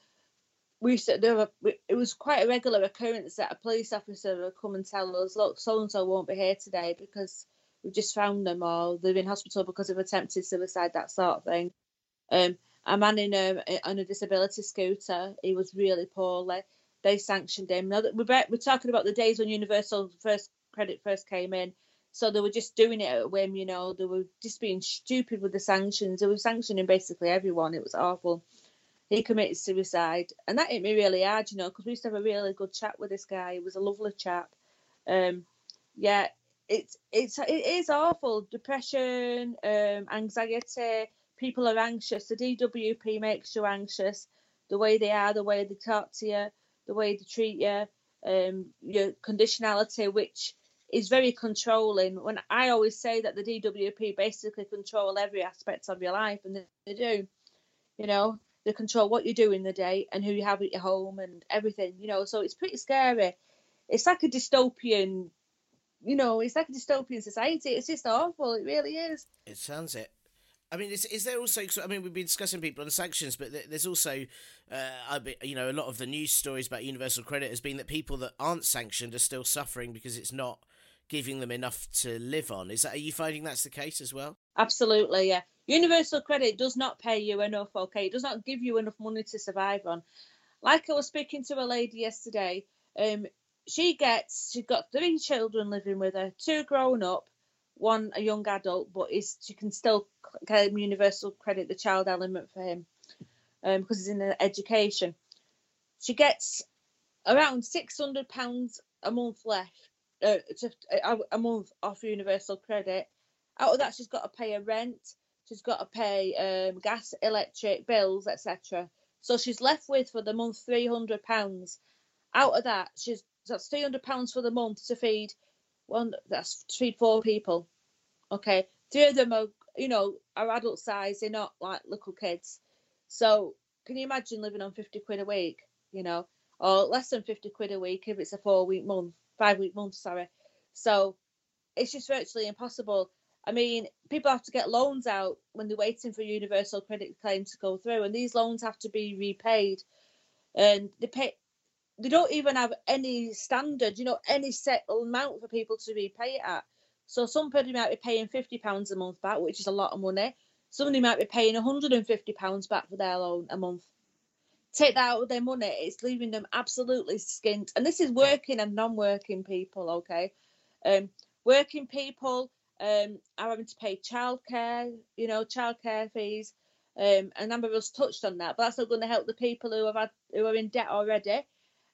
it was quite a regular occurrence that a police officer would come and tell us, look, so-and-so won't be here today because we've just found them, or they're in hospital because of attempted suicide, that sort of thing. A man on a disability scooter, he was really poorly. They sanctioned him. Now, we're talking about the days when Universal Credit first came in. So they were just doing it at a whim, They were just being stupid with the sanctions. They were sanctioning basically everyone. It was awful. He committed suicide. And that hit me really hard, because we used to have a really good chat with this guy. He was a lovely chap. It is awful. Depression, anxiety. People are anxious. The DWP makes you anxious. The way they are, the way they talk to you, the way they treat you, your conditionality, which is very controlling. When I always say that the DWP basically control every aspect of your life, and they do. They control what you do in the day and who you have at your home and everything. So it's pretty scary. It's like a dystopian. It's like a dystopian society. It's just awful. It really is.
It sounds it. I mean, is there also? I mean, we've been discussing people on sanctions, but there's also, a lot of the news stories about Universal Credit has been that people that aren't sanctioned are still suffering because it's not giving them enough to live on. Are you finding that's the case as well?
Absolutely, yeah. Universal Credit does not pay you enough, okay? It does not give you enough money to survive on. Like I was speaking to a lady yesterday, she's got 3 children living with her, 2 grown up, 1 a young adult, but she can still claim Universal Credit, the child element for him, because he's in education. She gets around £600 a month left, a month off Universal Credit. Out of that, she's got to pay her rent, she's got to pay gas, electric bills, etc. So she's left with for the month £300. Out of that, that's £300 for the month to feed 4 people. Okay, 3 of them are adult size. They're not like little kids. So can you imagine living on 50 quid a week? Or less than 50 quid a week if it's a 5-week month, sorry. So it's just virtually impossible. I mean, people have to get loans out when they're waiting for Universal Credit claim to go through, and these loans have to be repaid. And they don't even have any standard, any set amount for people to repay it at. So somebody might be paying £50 a month back, which is a lot of money. Somebody might be paying £150 back for their loan a month. Take that out of their money, it's leaving them absolutely skint. And this is working and non-working people, okay? Working people are having to pay childcare fees. A number of us touched on that, but that's not going to help the people who are in debt already.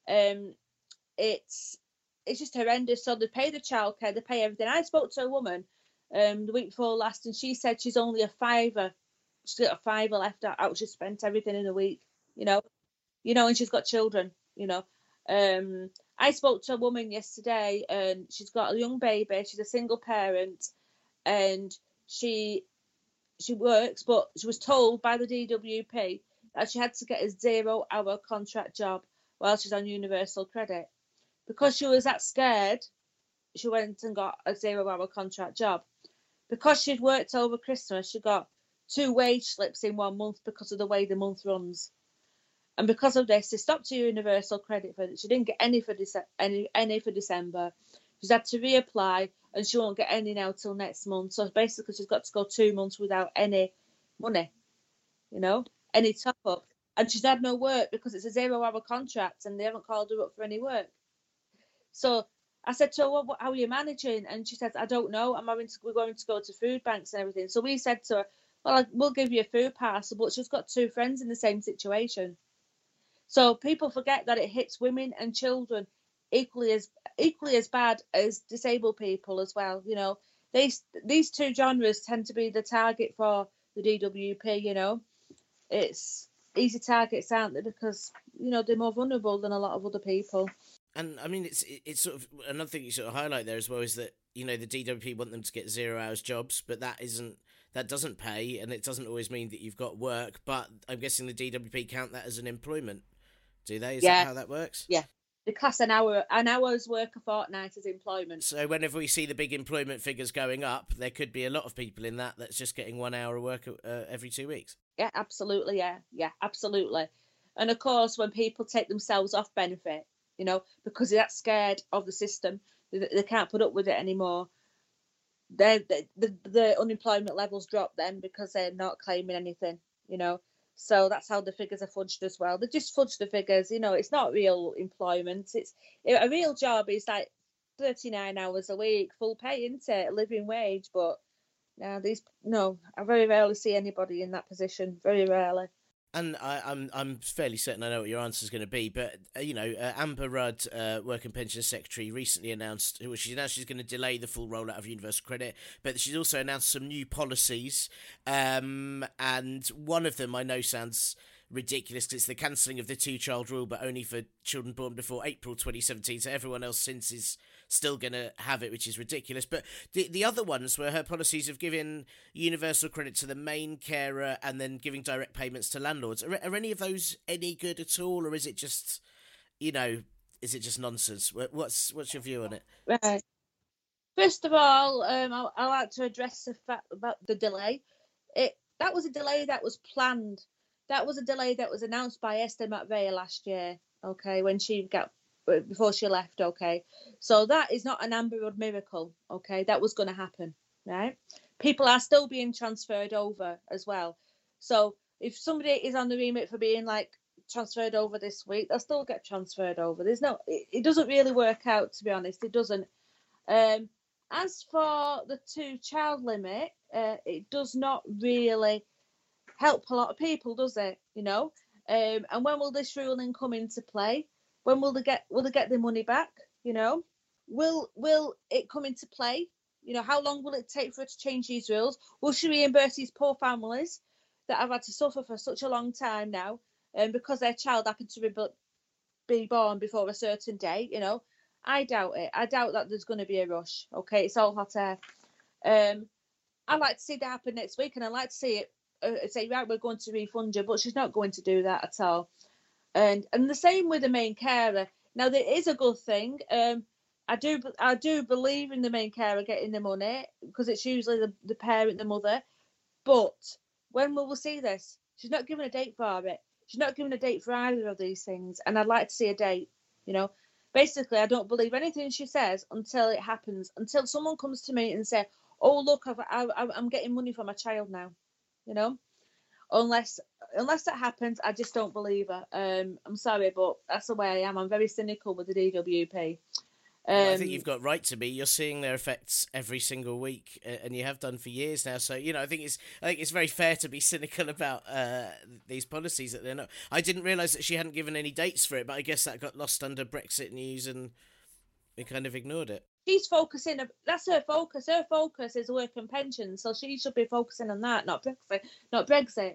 It's just horrendous. So they pay the childcare, they pay everything. I spoke to a woman the week before last, and she said she's only a £5. She's got a £5 left out. She spent everything in a week, and she's got children, I spoke to a woman yesterday, and she's got a young baby. She's a single parent, and she works, but she was told by the DWP that she had to get a 0-hour contract job while she's on Universal Credit. Because she was that scared, she went and got a 0-hour contract job. Because she'd worked over Christmas, she got 2 wage slips in 1 month because of the way the month runs. And because of this, they stopped her Universal Credit for it. She didn't get any for December. She's had to reapply, and she won't get any now till next month. So basically, she's got to go 2 months without any money, any top up. And she's had no work because it's a 0-hour contract, and they haven't called her up for any work. So I said to her, well, how are you managing? And she said, I don't know. We're going to go to food banks and everything. So we said to her, well, we'll give you a food parcel, but she's got 2 friends in the same situation. So people forget that it hits women and children equally as bad as disabled people as well. these two genres tend to be the target for the DWP. You know, it's easy targets, aren't they? Because you know they're more vulnerable than a lot of other people.
And I mean, it's sort of another thing you sort of highlight there as well is that you know the DWP want them to get 0 hours jobs, but that doesn't pay, and it doesn't always mean that you've got work. But I'm guessing the DWP count that as an employment, do they? Is that how that works?
Yeah. They class an hour's work a fortnight as employment.
So whenever we see the big employment figures going up, there could be a lot of people in that's just getting 1 hour of work every 2 weeks.
Yeah, absolutely. Yeah, absolutely. And of course, when people take themselves off benefit, you know, because they're that scared of the system, they can't put up with it anymore. The unemployment levels drop then because they're not claiming anything, you know. So that's how the figures are fudged as well. They just fudge the figures, you know. It's not real employment. It's a real job is like 39 hours a week, full pay, isn't it? A living wage. But I very rarely see anybody in that position. Very rarely.
And I'm fairly certain I know what your answer is going to be, but Amber Rudd, Work and Pension Secretary, recently announced she's going to delay the full rollout of universal credit, but she's also announced some new policies, and one of them I know sounds ridiculous because it's the cancelling of the 2-child rule, but only for children born before April 2017. So everyone else since is still going to have it, which is ridiculous. But the other ones were her policies of giving universal credit to the main carer and then giving direct payments to landlords. Are any of those any good at all, or is it just, is it just nonsense? What's your view on it?
Right. First of all, I like to address the fact about the delay. That was a delay that was planned. That was a delay that was announced by Esther McVeigh last year, okay, before she left, okay. So that is not an Amber Rudd miracle, okay. That was going to happen, right? People are still being transferred over as well. So if somebody is on the remit for being transferred over this week, they'll still get transferred over. It doesn't really work out, to be honest. It doesn't. As for the 2-child limit, it does not really help a lot of people, does it? And when will this ruling come into play? When will they get their money back? Will it come into play? How long will it take for her to change these rules? Will she reimburse these poor families that have had to suffer for such a long time now, because their child happened to be born before a certain date? I doubt it. I doubt that there's going to be a rush. Okay, it's all hot air. I'd like to see that happen next week, and I'd like to see it. Say, right, we're going to refund you, but she's not going to do that at all. And the same with the main carer. Now, there is a good thing. I do believe in the main carer getting the money because it's usually the parent, the mother. But when will we see this? She's not given a date for it. She's not given a date for either of these things, and I'd like to see a date. Basically, I don't believe anything she says until it happens. Until someone comes to me and say, "Oh, look, I'm getting money for my child now." Unless that happens, I just don't believe her. I'm sorry, but that's the way I am. I'm very cynical with the DWP.
I think you've got right to be. You're seeing their effects every single week, and you have done for years now. So I think it's very fair to be cynical about these policies that they're not. I didn't realise that she hadn't given any dates for it, but I guess that got lost under Brexit news, and we kind of ignored it.
She's focusing. That's her focus. Her focus is work and pensions, so she should be focusing on that, not Brexit.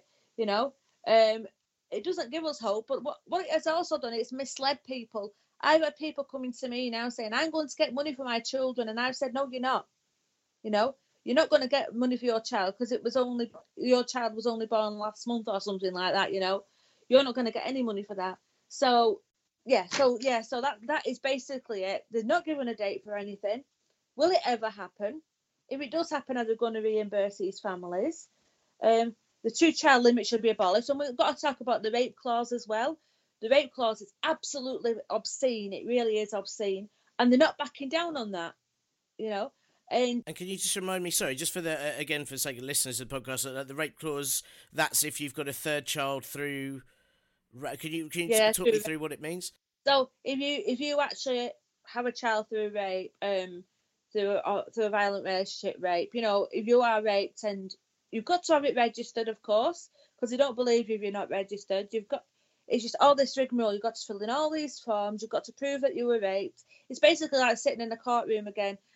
It doesn't give us hope, but what it has also done is misled people. I've had people coming to me now saying, "I'm going to get money for my children," and I've said, "No, you're not. You're not going to get money for your child because your child was only born last month or something like that. You're not going to get any money for that." So that is basically it. They're not giving a date for anything. Will it ever happen? If it does happen, are they going to reimburse these families? The 2-child limit should be abolished. And we've got to talk about the rape clause as well. The rape clause is absolutely obscene. It really is obscene. And they're not backing down on that, And
can you just remind me, sorry, just for the sake of listeners of the podcast, the rape clause, that's if you've got a 3rd child through... Can you talk me through what it means?
So if you actually have a child through rape, through a violent relationship rape, if you are raped, and you've got to have it registered, of course, because they don't believe you if you're not registered. It's just all this rigmarole. You've got to fill in all these forms. You've got to prove that you were raped. It's basically like sitting in a courtroom again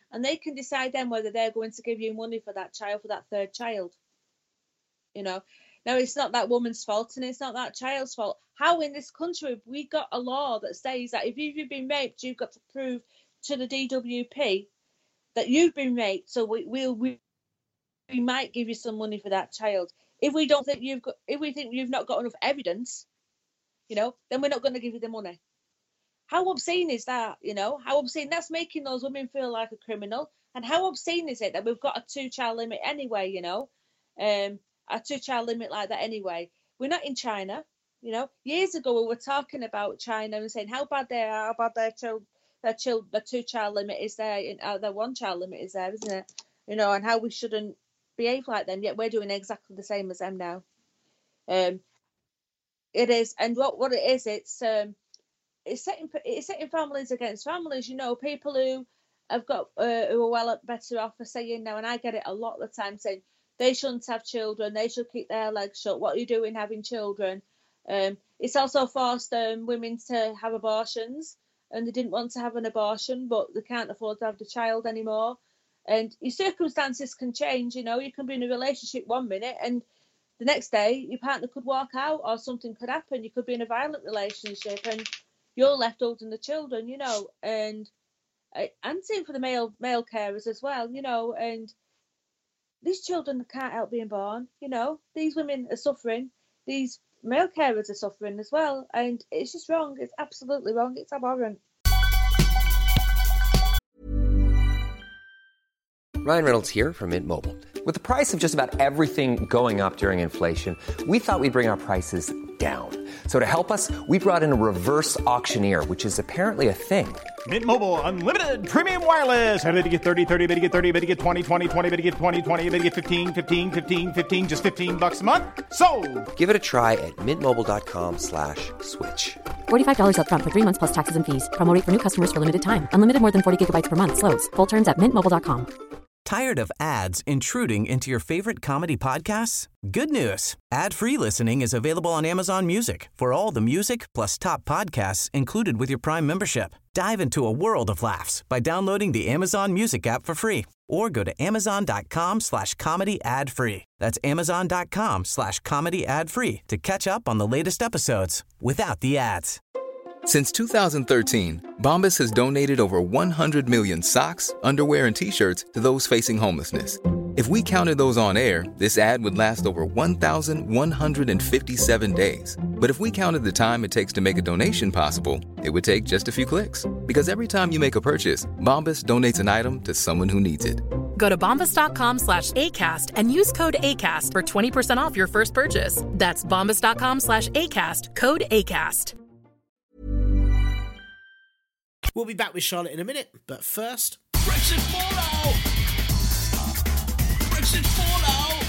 and they can decide then whether they're going to give you money for that child, for that third child. You know, now it's not that woman's fault and it's not that child's fault. How in this country have we got a law that says that if you've been raped, you've got to prove to the DWP that you've been raped, so we might give you some money for that child. If we think you've not got enough evidence, you know, then we're not going to give you the money. How obscene is that? You know, how obscene? That's making those women feel like a criminal. And how obscene is it that we've got a 2-child limit anyway? You know, a 2-child limit like that anyway. We're not in China. You know, years ago we were talking about China and saying how bad they are, how bad their 2-child limit is there, their 1-child limit is there, isn't it? You know, and how we shouldn't behave like them. Yet we're doing exactly the same as them now. It is, and what it is, it's setting families against families. You know, people who have got who are well better off are saying now, and I get it a lot of the time, saying they shouldn't have children, they should keep their legs shut. What are you doing having children? It's also forced women to have abortions, and they didn't want to have an abortion, but they can't afford to have the child anymore. And your circumstances can change. You know, you can be in a relationship one minute, and the next day your partner could walk out, or something could happen. You could be in a violent relationship, and you're left holding the children. You know, and same for the male carers as well. You know, and these children can't help being born. You know, these women are suffering. These male carers are suffering as well, and it's just wrong. It's absolutely wrong. It's abhorrent.
Ryan Reynolds here from Mint Mobile. With the price of just about everything going up during inflation, we thought we'd bring our prices down. So to help us, we brought in a reverse auctioneer, which is apparently a thing.
Mint Mobile Unlimited Premium Wireless. How to get 30, 30, bit to get 30, bit to get 20, 20, 20, bit to get 20, 20, bit to get 15, 15, 15, 15, just $15 a month? Sold!
Give it a try at mintmobile.com/switch.
$45 up front for 3 months plus taxes and fees. Promo rate for new customers for limited time. Unlimited more than 40 gigabytes per month. Slows full terms at mintmobile.com.
Tired of ads intruding into your favorite comedy podcasts? Good news. Ad-free listening is available on Amazon Music for all the music plus top podcasts included with your Prime membership. Dive into a world of laughs by downloading the Amazon Music app for free or go to amazon.com/comedy ad-free. That's amazon.com/comedy ad-free to catch up on the latest episodes without the ads.
Since 2013, Bombas has donated over 100 million socks, underwear, and T-shirts to those facing homelessness. If we counted those on air, this ad would last over 1,157 days. But if we counted the time it takes to make a donation possible, it would take just a few clicks. Because every time you make a purchase, Bombas donates an item to someone who needs it.
Go to bombas.com/ACAST and use code ACAST for 20% off your first purchase. That's bombas.com/ACAST, code ACAST.
We'll be back with Charlotte in a minute, but first...
Brexit fallout! Brexit fallout!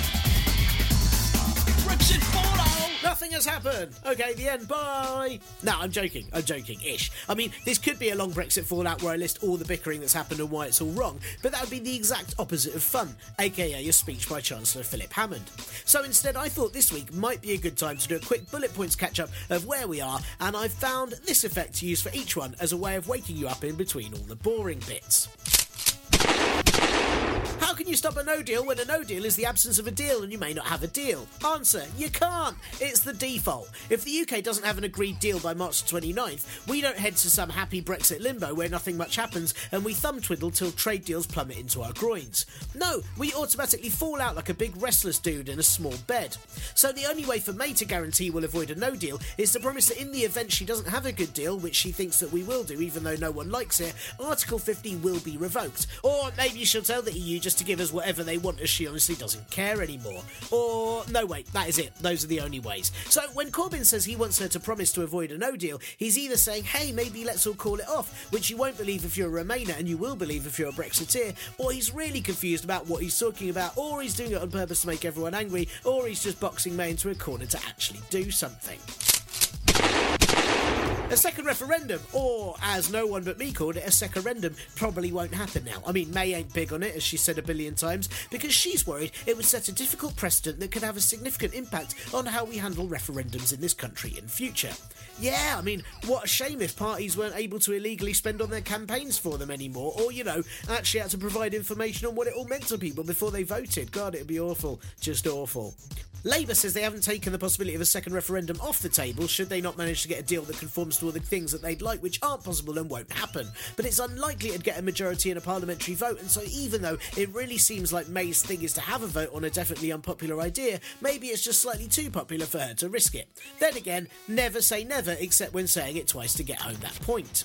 Brexit fallout!
Nothing has happened! Okay, the end, bye! No, I'm joking-ish. I mean, this could be a long Brexit fallout where I list all the bickering that's happened and why it's all wrong, but that would be the exact opposite of fun, aka a speech by Chancellor Philip Hammond. So instead, I thought this week might be a good time to do a quick bullet points catch-up of where we are, and I've found this effect to use for each one as a way of waking you up in between all the boring bits. How can you stop a no deal when a no deal is the absence of a deal and you may not have a deal? Answer, you can't. It's the default. If the UK doesn't have an agreed deal by March 29th, we don't head to some happy Brexit limbo where nothing much happens and we thumb twiddle till trade deals plummet into our groins. No, we automatically fall out like a big restless dude in a small bed. So the only way for May to guarantee we'll avoid a no deal is to promise that in the event she doesn't have a good deal, which she thinks that we will do even though no one likes it, Article 50 will be revoked. Or maybe she'll tell the EU just to give us whatever they want as she honestly doesn't care anymore. Or, no wait, that is it. Those are the only ways. So when Corbyn says he wants her to promise to avoid a no deal, he's either saying, hey, maybe let's all call it off, which you won't believe if you're a Remainer and you will believe if you're a Brexiteer, or he's really confused about what he's talking about, or he's doing it on purpose to make everyone angry, or he's just boxing May into a corner to actually do something. A second referendum, or as no one but me called it, a second-rendum, probably won't happen now. I mean, May ain't big on it, as she said a billion times, because she's worried it would set a difficult precedent that could have a significant impact on how we handle referendums in this country in future. Yeah, I mean, what a shame if parties weren't able to illegally spend on their campaigns for them anymore, or, you know, actually had to provide information on what it all meant to people before they voted. God, it'd be awful. Just awful. Labour says they haven't taken the possibility of a second referendum off the table should they not manage to get a deal that conforms to all the things that they'd like, which aren't possible and won't happen. But it's unlikely it'd get a majority in a parliamentary vote, and so even though it really seems like May's thing is to have a vote on a definitely unpopular idea, maybe it's just slightly too popular for her to risk it. Then again, never say never, except when saying it twice to get home that point.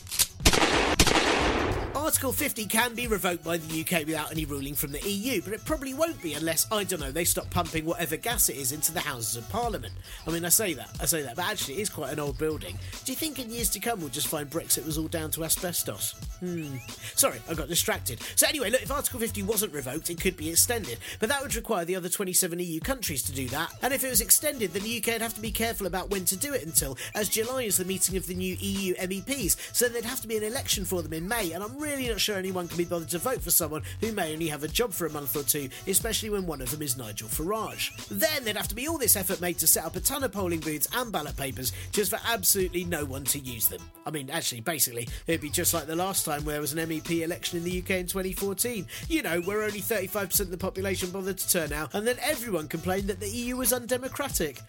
Article 50 can be revoked by the UK without any ruling from the EU, but it probably won't be unless, I don't know, they stop pumping whatever gas it is into the Houses of Parliament. I mean, I say that, but actually it is quite an old building. Do you think in years to come we'll just find Brexit was all down to asbestos? Sorry, I got distracted. So anyway, look, if Article 50 wasn't revoked, it could be extended, but that would require the other 27 EU countries to do that, and if it was extended, then the UK would have to be careful about when to do it until, as July is the meeting of the new EU MEPs, so there'd have to be an election for them in May, and I'm really not sure anyone can be bothered to vote for someone who may only have a job for a month or two, especially when one of them is Nigel Farage. Then there'd have to be all this effort made to set up a ton of polling booths and ballot papers just for absolutely no one to use them. I mean, actually, basically, it'd be just like the last time where there was an MEP election in the UK in 2014. You know, where only 35% of the population bothered to turn out, and then everyone complained that the EU was undemocratic.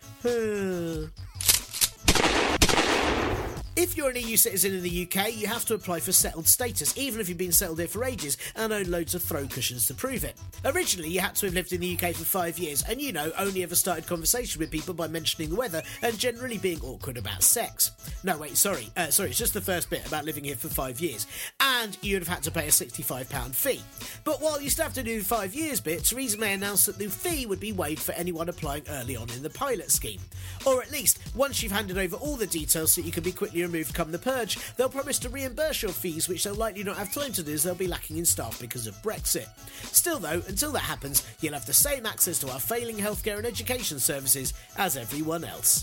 If you're an EU citizen in the UK, you have to apply for settled status, even if you've been settled here for ages and own loads of throw cushions to prove it. Originally, you had to have lived in the UK for 5 years and, you know, only ever started conversation with people by mentioning the weather and generally being awkward about sex. No, wait, sorry, it's just the first bit about living here for 5 years. And you'd have had to pay a £65 fee. But while you still have to do the 5 years bit, Theresa May announced that the fee would be waived for anyone applying early on in the pilot scheme. Or at least, once you've handed over all the details so that you can be quickly removed come the purge, they'll promise to reimburse your fees, which they'll likely not have time to do as they'll be lacking in staff because of Brexit. Still though, until that happens, you'll have the same access to our failing healthcare and education services as everyone else.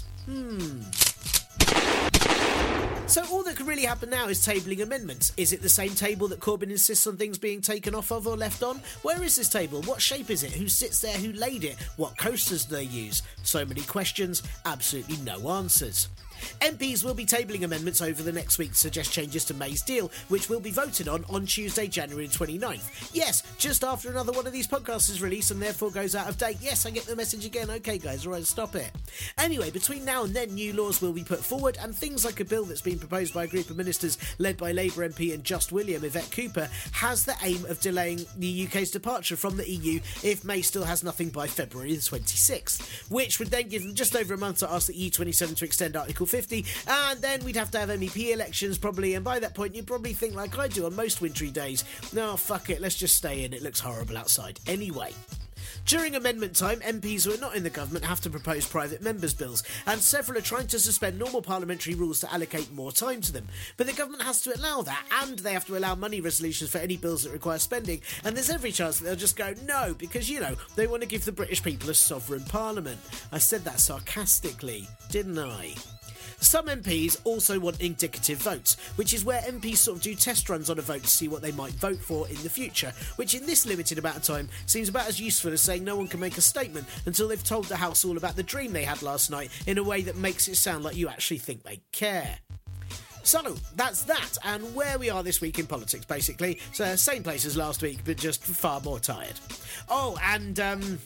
So all that can really happen now is tabling amendments. Is it the same table that Corbyn insists on things being taken off of or left on? Where is this table? What shape is it? Who sits there? Who laid it? What coasters do they use? So many questions, absolutely no answers. MPs will be tabling amendments over the next week to suggest changes to May's deal, which will be voted on Tuesday, January 29th. Yes, just after another one of these podcasts is released and therefore goes out of date. Yes, I get the message again. Okay, guys, alright, stop it. Anyway, between now and then, new laws will be put forward, and things like a bill that's been proposed by a group of ministers led by Labour MP and Just William, Yvette Cooper, has the aim of delaying the UK's departure from the EU if May still has nothing by February the 26th, which would then give them just over a month to ask the EU27 to extend Article 50, and then we'd have to have MEP elections probably, and by that point you'd probably think like I do on most wintry days, no, fuck it, let's just stay in, it looks horrible outside. Anyway, during amendment time, MPs who are not in the government have to propose private members' bills, and several are trying to suspend normal parliamentary rules to allocate more time to them. But the government has to allow that, and they have to allow money resolutions for any bills that require spending, and there's every chance that they'll just go no, because, you know, they want to give the British people a sovereign parliament. I said that sarcastically, didn't I? Some MPs also want indicative votes, which is where MPs sort of do test runs on a vote to see what they might vote for in the future, which in this limited amount of time seems about as useful as saying no one can make a statement until they've told the House all about the dream they had last night in a way that makes it sound like you actually think they care. So, that's that, and where we are this week in politics, basically. So, same place as last week, but just far more tired. Oh, and,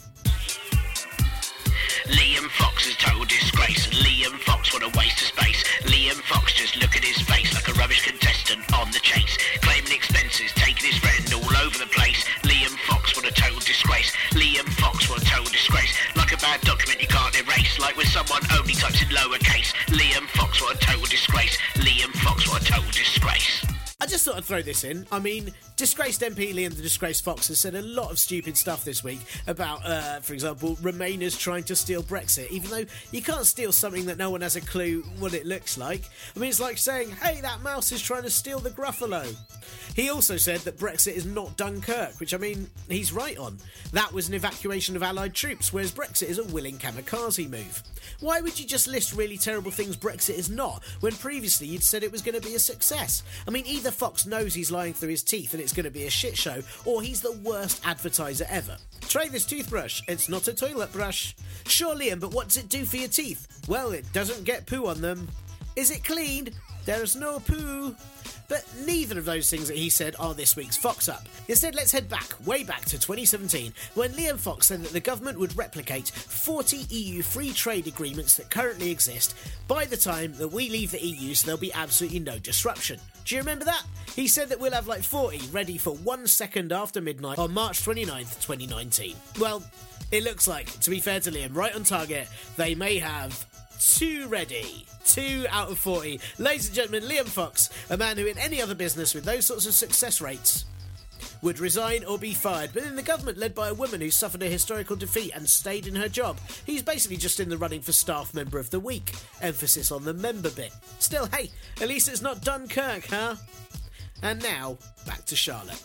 Liam Fox is total disgrace. Liam Fox, what a waste of space. Liam Fox, just look at his face like a rubbish contestant on the chase. Claiming expenses, taking his friend all over the place. Liam Fox, what a total disgrace. Liam Fox, what a total disgrace. Like a bad document you can't erase. Like when someone only types in lowercase. Liam Fox, what a total disgrace. Liam Fox, what a total disgrace.
I just thought I'd throw this in. I mean, disgraced MP Liam the Disgraced Fox has said a lot of stupid stuff this week about, for example, Remainers trying to steal Brexit, even though you can't steal something that no one has a clue what it looks like. I mean, it's like saying, hey, that mouse is trying to steal the Gruffalo. He also said that Brexit is not Dunkirk, which, I mean, he's right on. That was an evacuation of Allied troops, whereas Brexit is a willing kamikaze move. Why would you just list really terrible things Brexit is not, when previously you'd said it was going to be a success? I mean, either Fox knows he's lying through his teeth and it's going to be a shit show, or he's the worst advertiser ever. Try this toothbrush. It's not a toilet brush. Sure, Liam, but what's it do for your teeth? Well, it doesn't get poo on them. Is it cleaned? There's no poo. But neither of those things that he said are this week's Fox Up. Instead, let's head back, way back to 2017, when Liam Fox said that the government would replicate 40 EU free trade agreements that currently exist by the time that we leave the EU, so there'll be absolutely no disruption. Do you remember that? He said that we'll have like 40 ready for 1 second after midnight on March 29th, 2019. Well, it looks like, to be fair to Liam, right on target, they may have 2 ready. 2 out of 40. Ladies and gentlemen, Liam Fox, a man who in any other business with those sorts of success rates would resign or be fired, but in the government led by a woman who suffered a historical defeat and stayed in her job, he's basically just in the running for Staff Member of the Week. Emphasis on the member bit. Still, hey, at least it's not Dunkirk, huh? And now, back to Charlotte.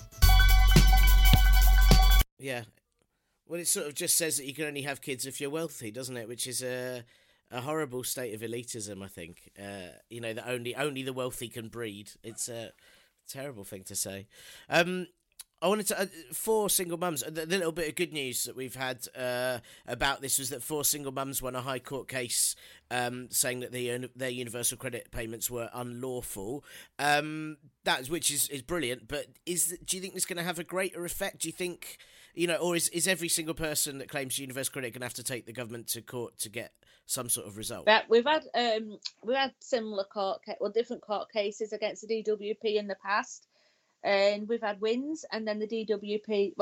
Yeah. Well, it sort of just says that you can only have kids if you're wealthy, doesn't it? Which is a horrible state of elitism, I think. That only the wealthy can breed. It's a terrible thing to say. I wanted to 4 single mums. The little bit of good news that we've had about this was that 4 single mums won a High Court case saying that their universal credit payments were unlawful. Which is brilliant. But do you think it's going to have a greater effect? Do you think, or is every single person that claims universal credit going to have to take the government to court to get some sort of result?
But we've had similar different court cases against the DWP in the past, and we've had wins, and then the DWP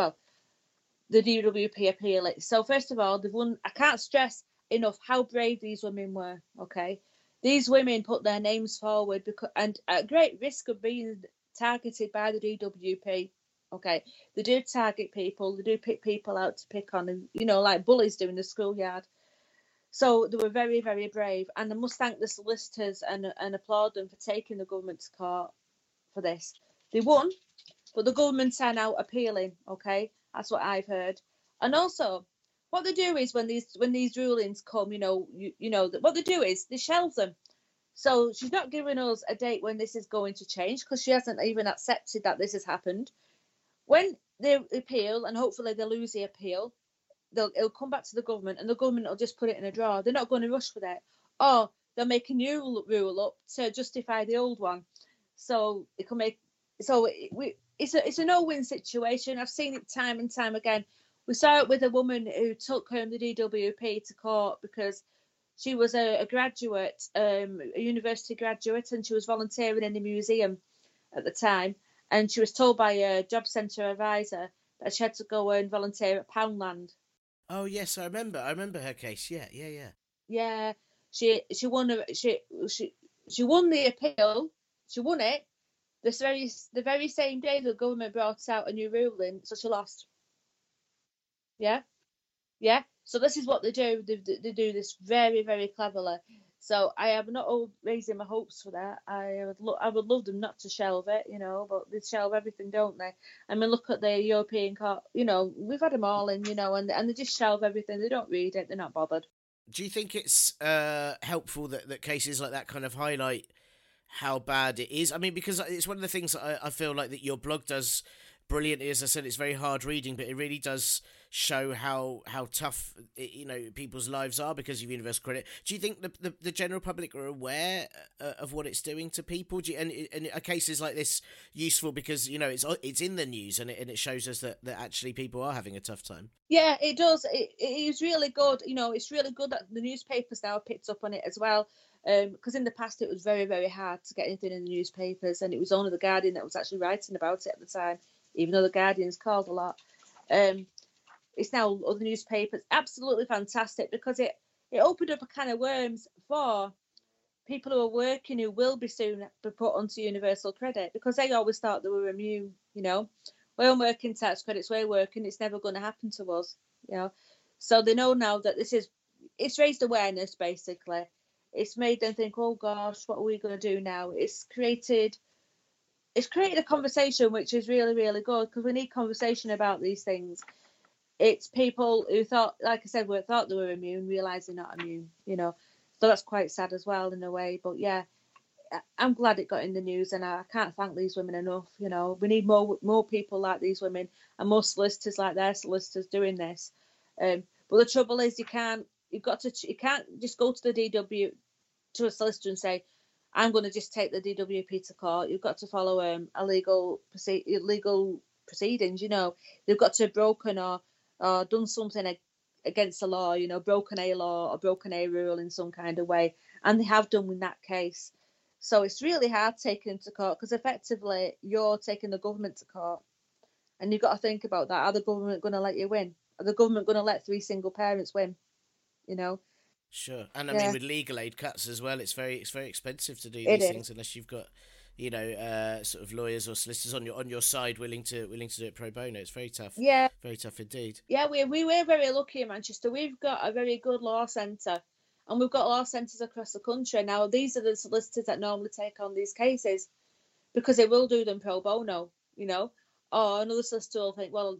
appeal it. So first of all, they've won. I can't stress enough how brave these women were. Okay, these women put their names forward and at great risk of being targeted by the DWP. Okay, they do target people. They do pick people out to pick on, and like bullies do in the schoolyard. So they were very, very brave, and I must thank the solicitors and applaud them for taking the government to court for this. They won, but the government are now appealing. Okay, that's what I've heard. And also, what they do is when these rulings come, what they do is they shelve them. So she's not giving us a date when this is going to change, because she hasn't even accepted that this has happened. When they appeal, and hopefully they lose the appeal, it'll come back to the government, and the government will just put it in a drawer. They're not going to rush with it. Or they'll make a new rule up to justify the old one. So it can make it's a no-win situation. I've seen it time and time again. We saw it with a woman who took home the DWP to court because she was a graduate, a university graduate, and she was volunteering in the museum at the time. And she was told by a job centre advisor that she had to go and volunteer at Poundland.
Oh yes, I remember her case. Yeah.
Yeah, she won the appeal. She won it. The very same day the government brought out a new ruling, so she lost. Yeah. So this is what they do. They do this very, very cleverly. So I am not raising my hopes for that. I would love them not to shelve it, but they shelve everything, don't they? I mean, look at the European Court. We've had them all in, and they just shelve everything. They don't read it. They're not bothered.
Do you think it's helpful that cases like that kind of highlight how bad it is? I mean, because it's one of the things that I feel like that your blog does brilliantly. As I said, it's very hard reading, but it really does show how tough people's lives are because of universal credit. Do you think the general public are aware of what it's doing to people? And are cases like this useful because it's in the news and it shows us that actually people are having a tough time?
Yeah, it does. It is really good. It's really good that the newspapers now picked up on it as well. Because in the past it was very, very hard to get anything in the newspapers, and it was only the Guardian that was actually writing about it at the time, even though the Guardian's called a lot. It's now other newspapers. Absolutely fantastic, because it opened up a can of worms for people who are working who will be soon be put onto universal credit, because they always thought they were immune. We're on working tax credits, we're working, it's never going to happen to us. So they know now that it's raised awareness, basically. It's made them think, oh gosh, what are we going to do now? It's created a conversation which is really, really good, because we need conversation about these things. it's people who thought, like I said, thought they were immune, realise they're not immune, So that's quite sad as well in a way. But yeah, I'm glad it got in the news, and I can't thank these women enough. We need more people like these women and more solicitors like their solicitors doing this. But the trouble is, you can't just go to the DW, to a solicitor, and say, I'm going to just take the DWP to court. You've got to follow a legal proceedings. They've got to have broken or done something against the law. Broken a law or broken a rule in some kind of way, and they have done in that case. So it's really hard taking them to court, because effectively you're taking the government to court, and you've got to think about that. Are the government going to let you win? Are the government going to let 3 single parents win?
Sure, and I mean with legal aid cuts as well, it's very expensive to do these things unless you've got sort of lawyers or solicitors on your side willing to do it pro bono. It's very tough.
Yeah,
very tough indeed.
Yeah, we were very lucky in Manchester. We've got a very good law centre, and we've got law centres across the country. Now these are the solicitors that normally take on these cases, because they will do them pro bono. Or another solicitor will think, well,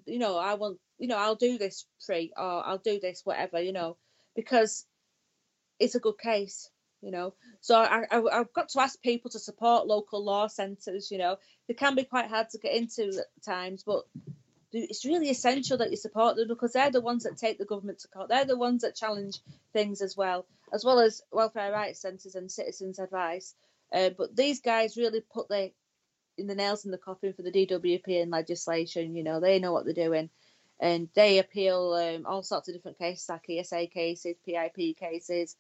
I'll do this free, or I'll do this whatever, because it's a good case, So I've got to ask people to support local law centres. They can be quite hard to get into at times, but it's really essential that you support them, because they're the ones that take the government to court. They're the ones that challenge things as well as welfare rights centres and citizens' advice. But these guys really put the nails in the coffin for the DWP and legislation. They know what they're doing. And they appeal all sorts of different cases, like ESA cases, PIP cases,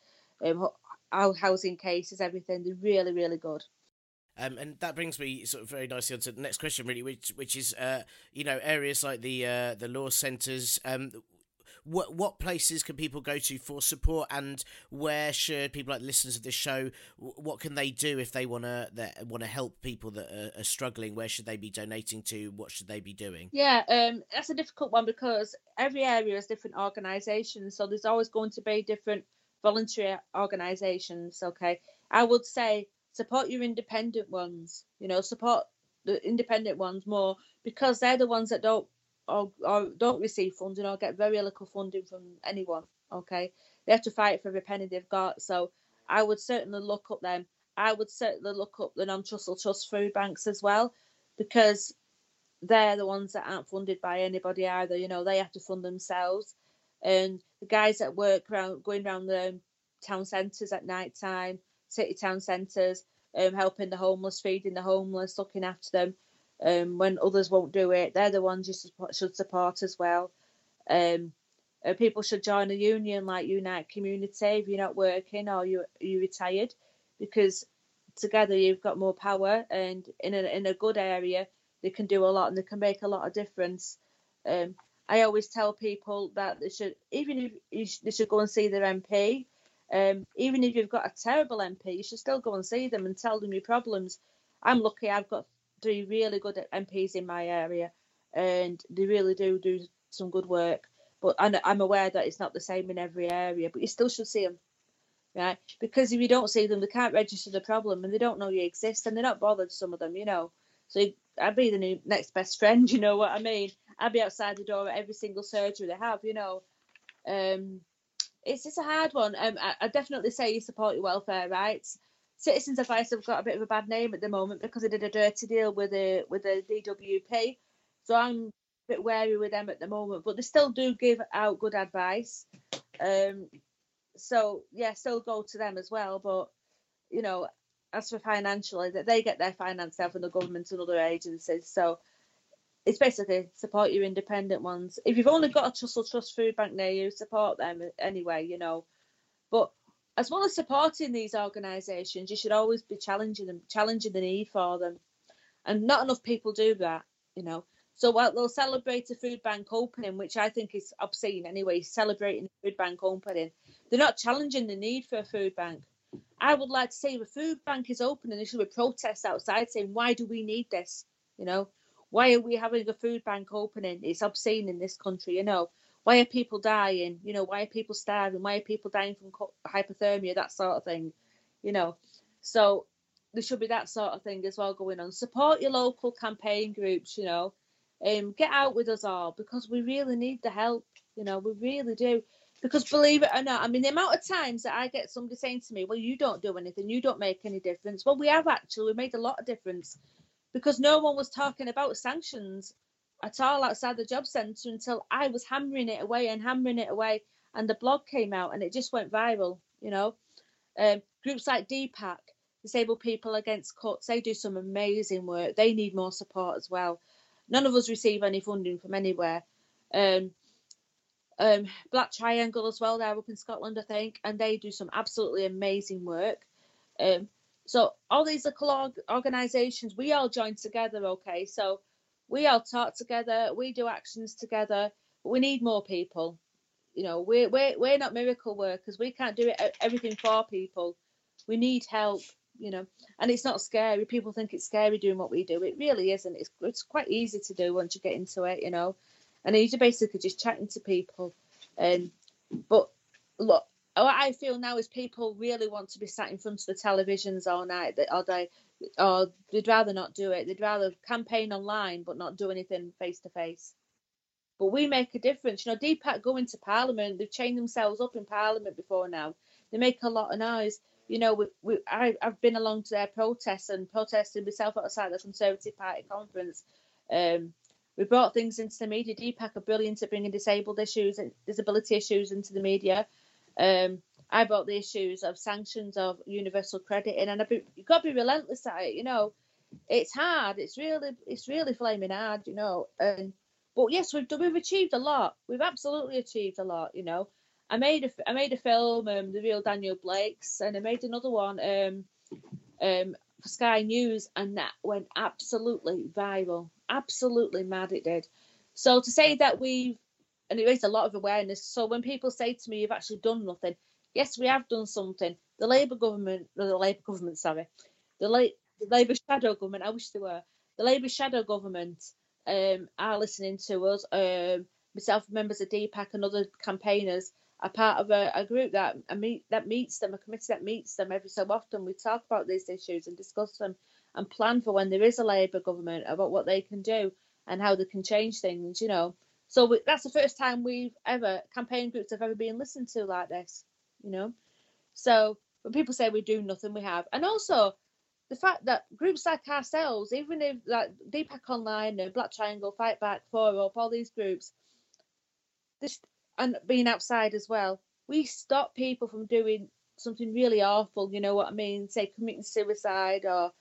housing cases, everything. They're really, really good.
And that brings me sort of very nicely on to the next question, really, which is, areas like the law centres. What places can people go to for support, and where should people, like listeners of this show, what can they do if they want to help people that are struggling? Where should they be donating to? What should they be doing?
Yeah, that's a difficult one, because every area has different organisations, so there's always going to be different voluntary organisations. Okay, I would say support your independent ones. Support the independent ones more, because they're the ones that don't receive funding or get very little funding from anyone. Okay, they have to fight for every penny they've got. So I would certainly look up them. I would certainly look up the non-trustful trust food banks as well, because they're the ones that aren't funded by anybody either. They have to fund themselves. And the guys that work going around the town centres at night time, city town centres, helping the homeless, feeding the homeless, looking after them. When others won't do it, they're the ones you should support as well. People should join a union like Unite Community if you're not working or you're retired, because together you've got more power, and in a good area they can do a lot and they can make a lot of difference. I always tell people that they should go and see their MP. Even if you've got a terrible MP, you should still go and see them and tell them your problems. I'm lucky I've got 3 really good MPs in my area, and they really do some good work. But I'm aware that it's not the same in every area, but you still should see them, right? Because if you don't see them, they can't register the problem, and they don't know you exist, and they're not bothered, some of them, So I'd be the next best friend, you know what I mean? I'd be outside the door at every single surgery they have, It's a hard one. I definitely say you support your welfare rights. Citizens Advice have got a bit of a bad name at the moment because they did a dirty deal with the DWP. So I'm a bit wary with them at the moment, but they still do give out good advice. So yeah, still go to them as well. But as for financially, that they get their finance out from the government and other agencies. So it's basically support your independent ones. If you've only got a trust food bank near you, support them anyway. But as well as supporting these organisations, you should always be challenging the need for them. And not enough people do that, So while they'll celebrate a food bank opening, which I think is obscene anyway, celebrating a food bank opening, they're not challenging the need for a food bank. I would like to say if a food bank is opening, there should be protests outside saying, why do we need this? Why are we having a food bank opening? It's obscene in this country, Why are people dying? Why are people starving? Why are people dying from hypothermia? That sort of thing, So there should be that sort of thing as well going on. Support your local campaign groups, Get out with us all, because we really need the help. We really do. Because believe it or not, I mean, the amount of times that I get somebody saying to me, well, you don't do anything, you don't make any difference. Well, we have actually. We made a lot of difference, because no one was talking about sanctions at all outside the job centre until I was hammering it away, and the blog came out and it just went viral. Groups like DPAC, Disabled People Against Cuts, they do some amazing work. They need more support as well. None of us receive any funding from anywhere. Black Triangle as well, they're up in Scotland, I think, and they do some absolutely amazing work. So all these local organisations, we all join together, okay? So we all talk together, we do actions together, but we need more people. We're not miracle workers. We can't do everything for people. We need help, and it's not scary. People think it's scary doing what we do. It really isn't. It's quite easy to do once you get into it, and you're basically just chatting to people. But look, what I feel now is people really want to be sat in front of the televisions all night, all day, or they'd rather not do it. They'd rather campaign online but not do anything face to face. But we make a difference. DPAC go into Parliament. They've chained themselves up in Parliament before now. They make a lot of noise. I've been along to their protests and protested myself outside the Conservative Party conference. We brought things into the media. DPAC are brilliant at bringing disabled issues and disability issues into the media. I brought the issues of sanctions, of universal credit in, and you've got to be relentless at it. It's hard. It's really flaming hard. But yes, we've achieved a lot. We've absolutely achieved a lot. I made a film, The Real Daniel Blakes, and I made another one for Sky News, and that went absolutely viral. Absolutely mad it did. So to say that it raised a lot of awareness. So when people say to me, you've actually done nothing, yes, we have done something. The Labour shadow government, I wish they were. The Labour shadow government are listening to us. Myself, members of DPAC and other campaigners are part of a group that meets them, a committee that meets them every so often. We talk about these issues and discuss them and plan for when there is a Labour government about what they can do and how they can change things, So that's the first time campaign groups have ever been listened to like this, So when people say we do nothing, we have. And also the fact that groups like ourselves, even if like DPAC Online, Black Triangle, Fight Back, 4Up, all these groups, and being outside as well, we stop people from doing something really awful, you know what I mean? Say committing suicide or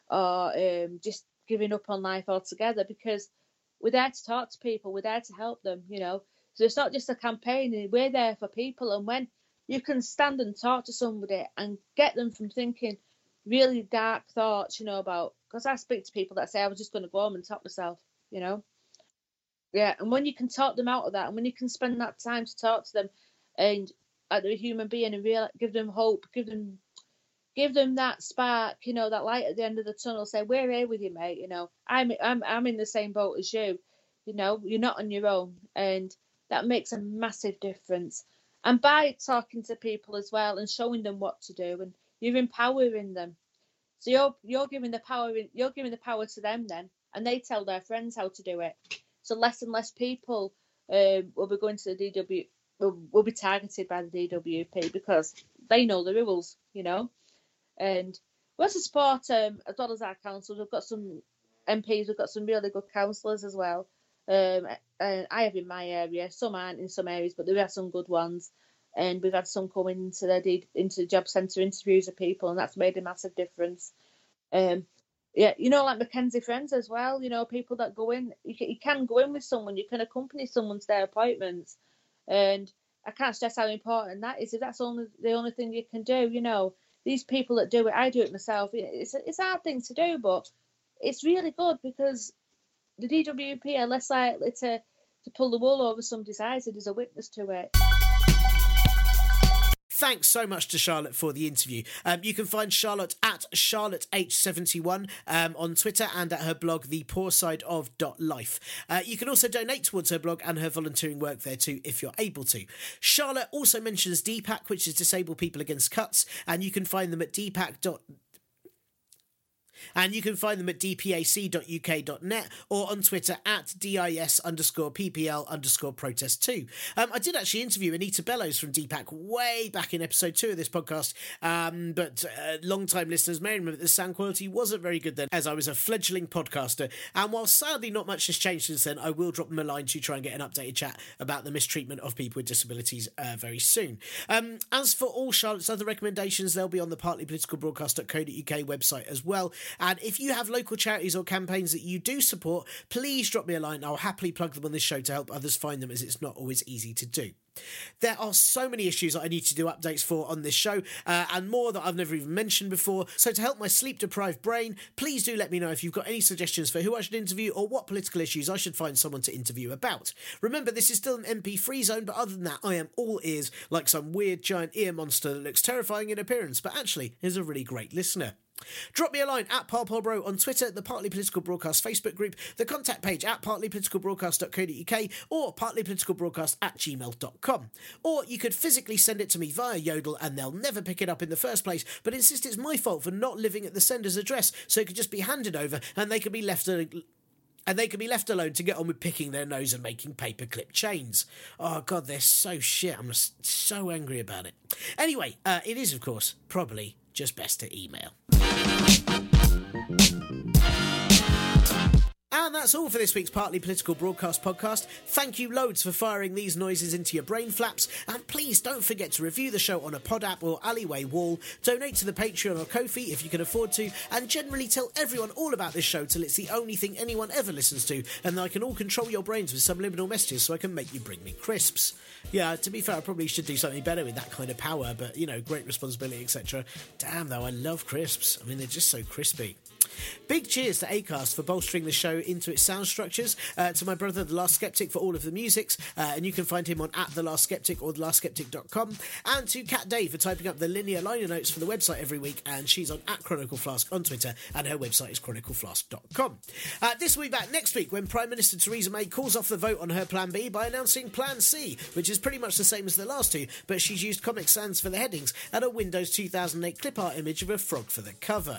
just giving up on life altogether, because we're there to talk to people, we're there to help them, So it's not just a campaign, we're there for people. And when you can stand and talk to somebody and get them from thinking really dark thoughts, because I speak to people that say I was just going to go home and top myself, Yeah, and when you can talk them out of that, and when you can spend that time to talk to them and they're a human being and give them hope, give them that spark, that light at the end of the tunnel, say, we're here with you, mate, I'm in the same boat as you, you're not on your own, and that makes a massive difference. And by talking to people as well and showing them what to do, and you're empowering them. So you're giving the power to them then, and they tell their friends how to do it. So less and less people will be going to the DW, will be targeted by the DWP because they know the rules, And we also support, as well as our councils, we've got some MPs, we've got some really good councillors as well. And I have in my area, some aren't in some areas, but there are some good ones. And we've had some come into the job centre interviews of people, and that's made a massive difference. Yeah, like Mackenzie Friends as well, people that go in, you can go in with someone, you can accompany someone to their appointments. And I can't stress how important that is. If that's the only thing you can do, these people that do it, I do it myself. It's a hard thing to do, but it's really good because the DWP are less likely to pull the wool over somebody's eyes if there's a witness to it.
Thanks so much to Charlotte for the interview. You can find Charlotte at CharlotteH71 on Twitter and at her blog, thepoorside.life. You can also donate towards her blog and her volunteering work there too, if you're able to. Charlotte also mentions DPAC, which is Disabled People Against Cuts, and you can find them at DPAC. And you can find them at dpac.uk.net or on Twitter at DIS_PPL_protest2. I did actually interview Anita Bellows from DPAC way back in episode 2 of this podcast, but long-time listeners may remember the sound quality wasn't very good then, as I was a fledgling podcaster. And while sadly not much has changed since then, I will drop them a line to try and get an updated chat about the mistreatment of people with disabilities very soon. As for all Charlotte's other recommendations, they'll be on the partlypoliticalbroadcast.co.uk website as well. And if you have local charities or campaigns that you do support, please drop me a line. I'll happily plug them on this show to help others find them, as it's not always easy to do. There are so many issues that I need to do updates for on this show, and more that I've never even mentioned before. So to help my sleep-deprived brain, please do let me know if you've got any suggestions for who I should interview or what political issues I should find someone to interview about. Remember, this is still an MP-free zone, but other than that, I am all ears, like some weird giant ear monster that looks terrifying in appearance, but actually is a really great listener. Drop me a line at ParPolBro on Twitter, the Partly Political Broadcast Facebook group, the contact page at partlypoliticalbroadcast.co.uk or partlypoliticalbroadcast@gmail.com. Or you could physically send it to me via Yodel and they'll never pick it up in the first place, but insist it's my fault for not living at the sender's address, so it could just be handed over and they could be left alone to get on with picking their nose and making paperclip chains. Oh, God, they're so shit. I'm just so angry about it. Anyway, it is, of course, probably just best to email. And that's all for this week's Partly Political Broadcast podcast. Thank you loads for firing these noises into your brain flaps, and please don't forget to review the show on a pod app or alleyway wall, donate to the Patreon or Ko-fi if you can afford to, and generally tell everyone all about this show till it's the only thing anyone ever listens to, and I can all control your brains with subliminal messages so I can make you bring me crisps. Yeah, to be fair, I probably should do something better with that kind of power, but, you know, great responsibility, etc. Damn, though, I love crisps. I mean, they're just so crispy. Big cheers to Acast for bolstering the show into its sound structures, to my brother The Last Skeptic for all of the musics, and you can find him on @TheLastSkeptic or TheLastSkeptic.com, and to Kat Day for typing up the linear liner notes for the website every week, and she's on @ChronicleFlask on Twitter, and her website is chronicleflask.com. This will be back next week when Prime Minister Theresa May calls off the vote on her Plan B by announcing Plan C, which is pretty much the same as the last two, but she's used Comic Sans for the headings and a Windows 2008 clip art image of a frog for the cover.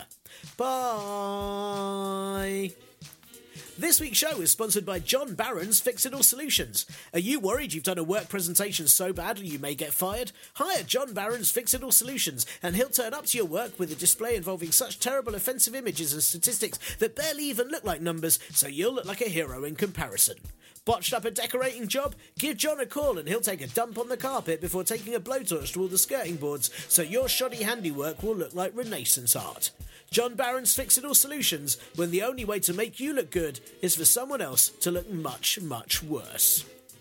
Bye! This week's show is sponsored by John Barron's Fix-It-All Solutions. Are you worried you've done a work presentation so badly you may get fired? Hire John Barron's Fix-It-All Solutions, and he'll turn up to your work with a display involving such terrible offensive images and statistics that barely even look like numbers, so you'll look like a hero in comparison. Botched up a decorating job? Give John a call and he'll take a dump on the carpet before taking a blowtorch to all the skirting boards, so your shoddy handiwork will look like Renaissance art. John Barron's Fix-It-All Solutions, when the only way to make you look good is for someone else to look much, much worse.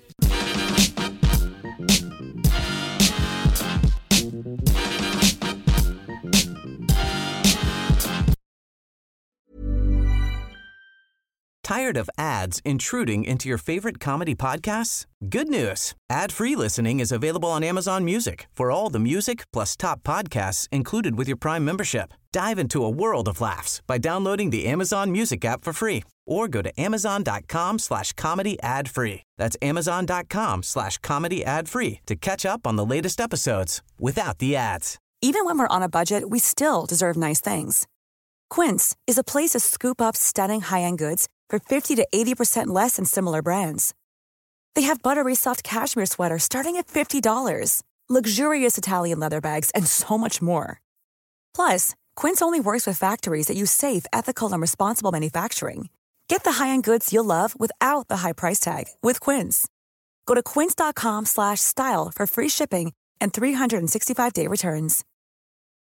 Tired of ads intruding into your favorite comedy podcasts? Good news. Ad-free listening is available on Amazon Music for all the music plus top podcasts included with your Prime membership. Dive into a world of laughs by downloading the Amazon Music app for free or go to amazon.com/comedy ad-free. That's amazon.com/comedy ad-free to catch up on the latest episodes without the ads.
Even when we're on a budget, we still deserve nice things. Quince is a place to scoop up stunning high-end goods for 50 to 80% less than similar brands. They have buttery soft cashmere sweaters starting at $50, luxurious Italian leather bags, and so much more. Plus, Quince only works with factories that use safe, ethical, and responsible manufacturing. Get the high-end goods you'll love without the high price tag with Quince. Go to quince.com/style for free shipping and 365-day returns.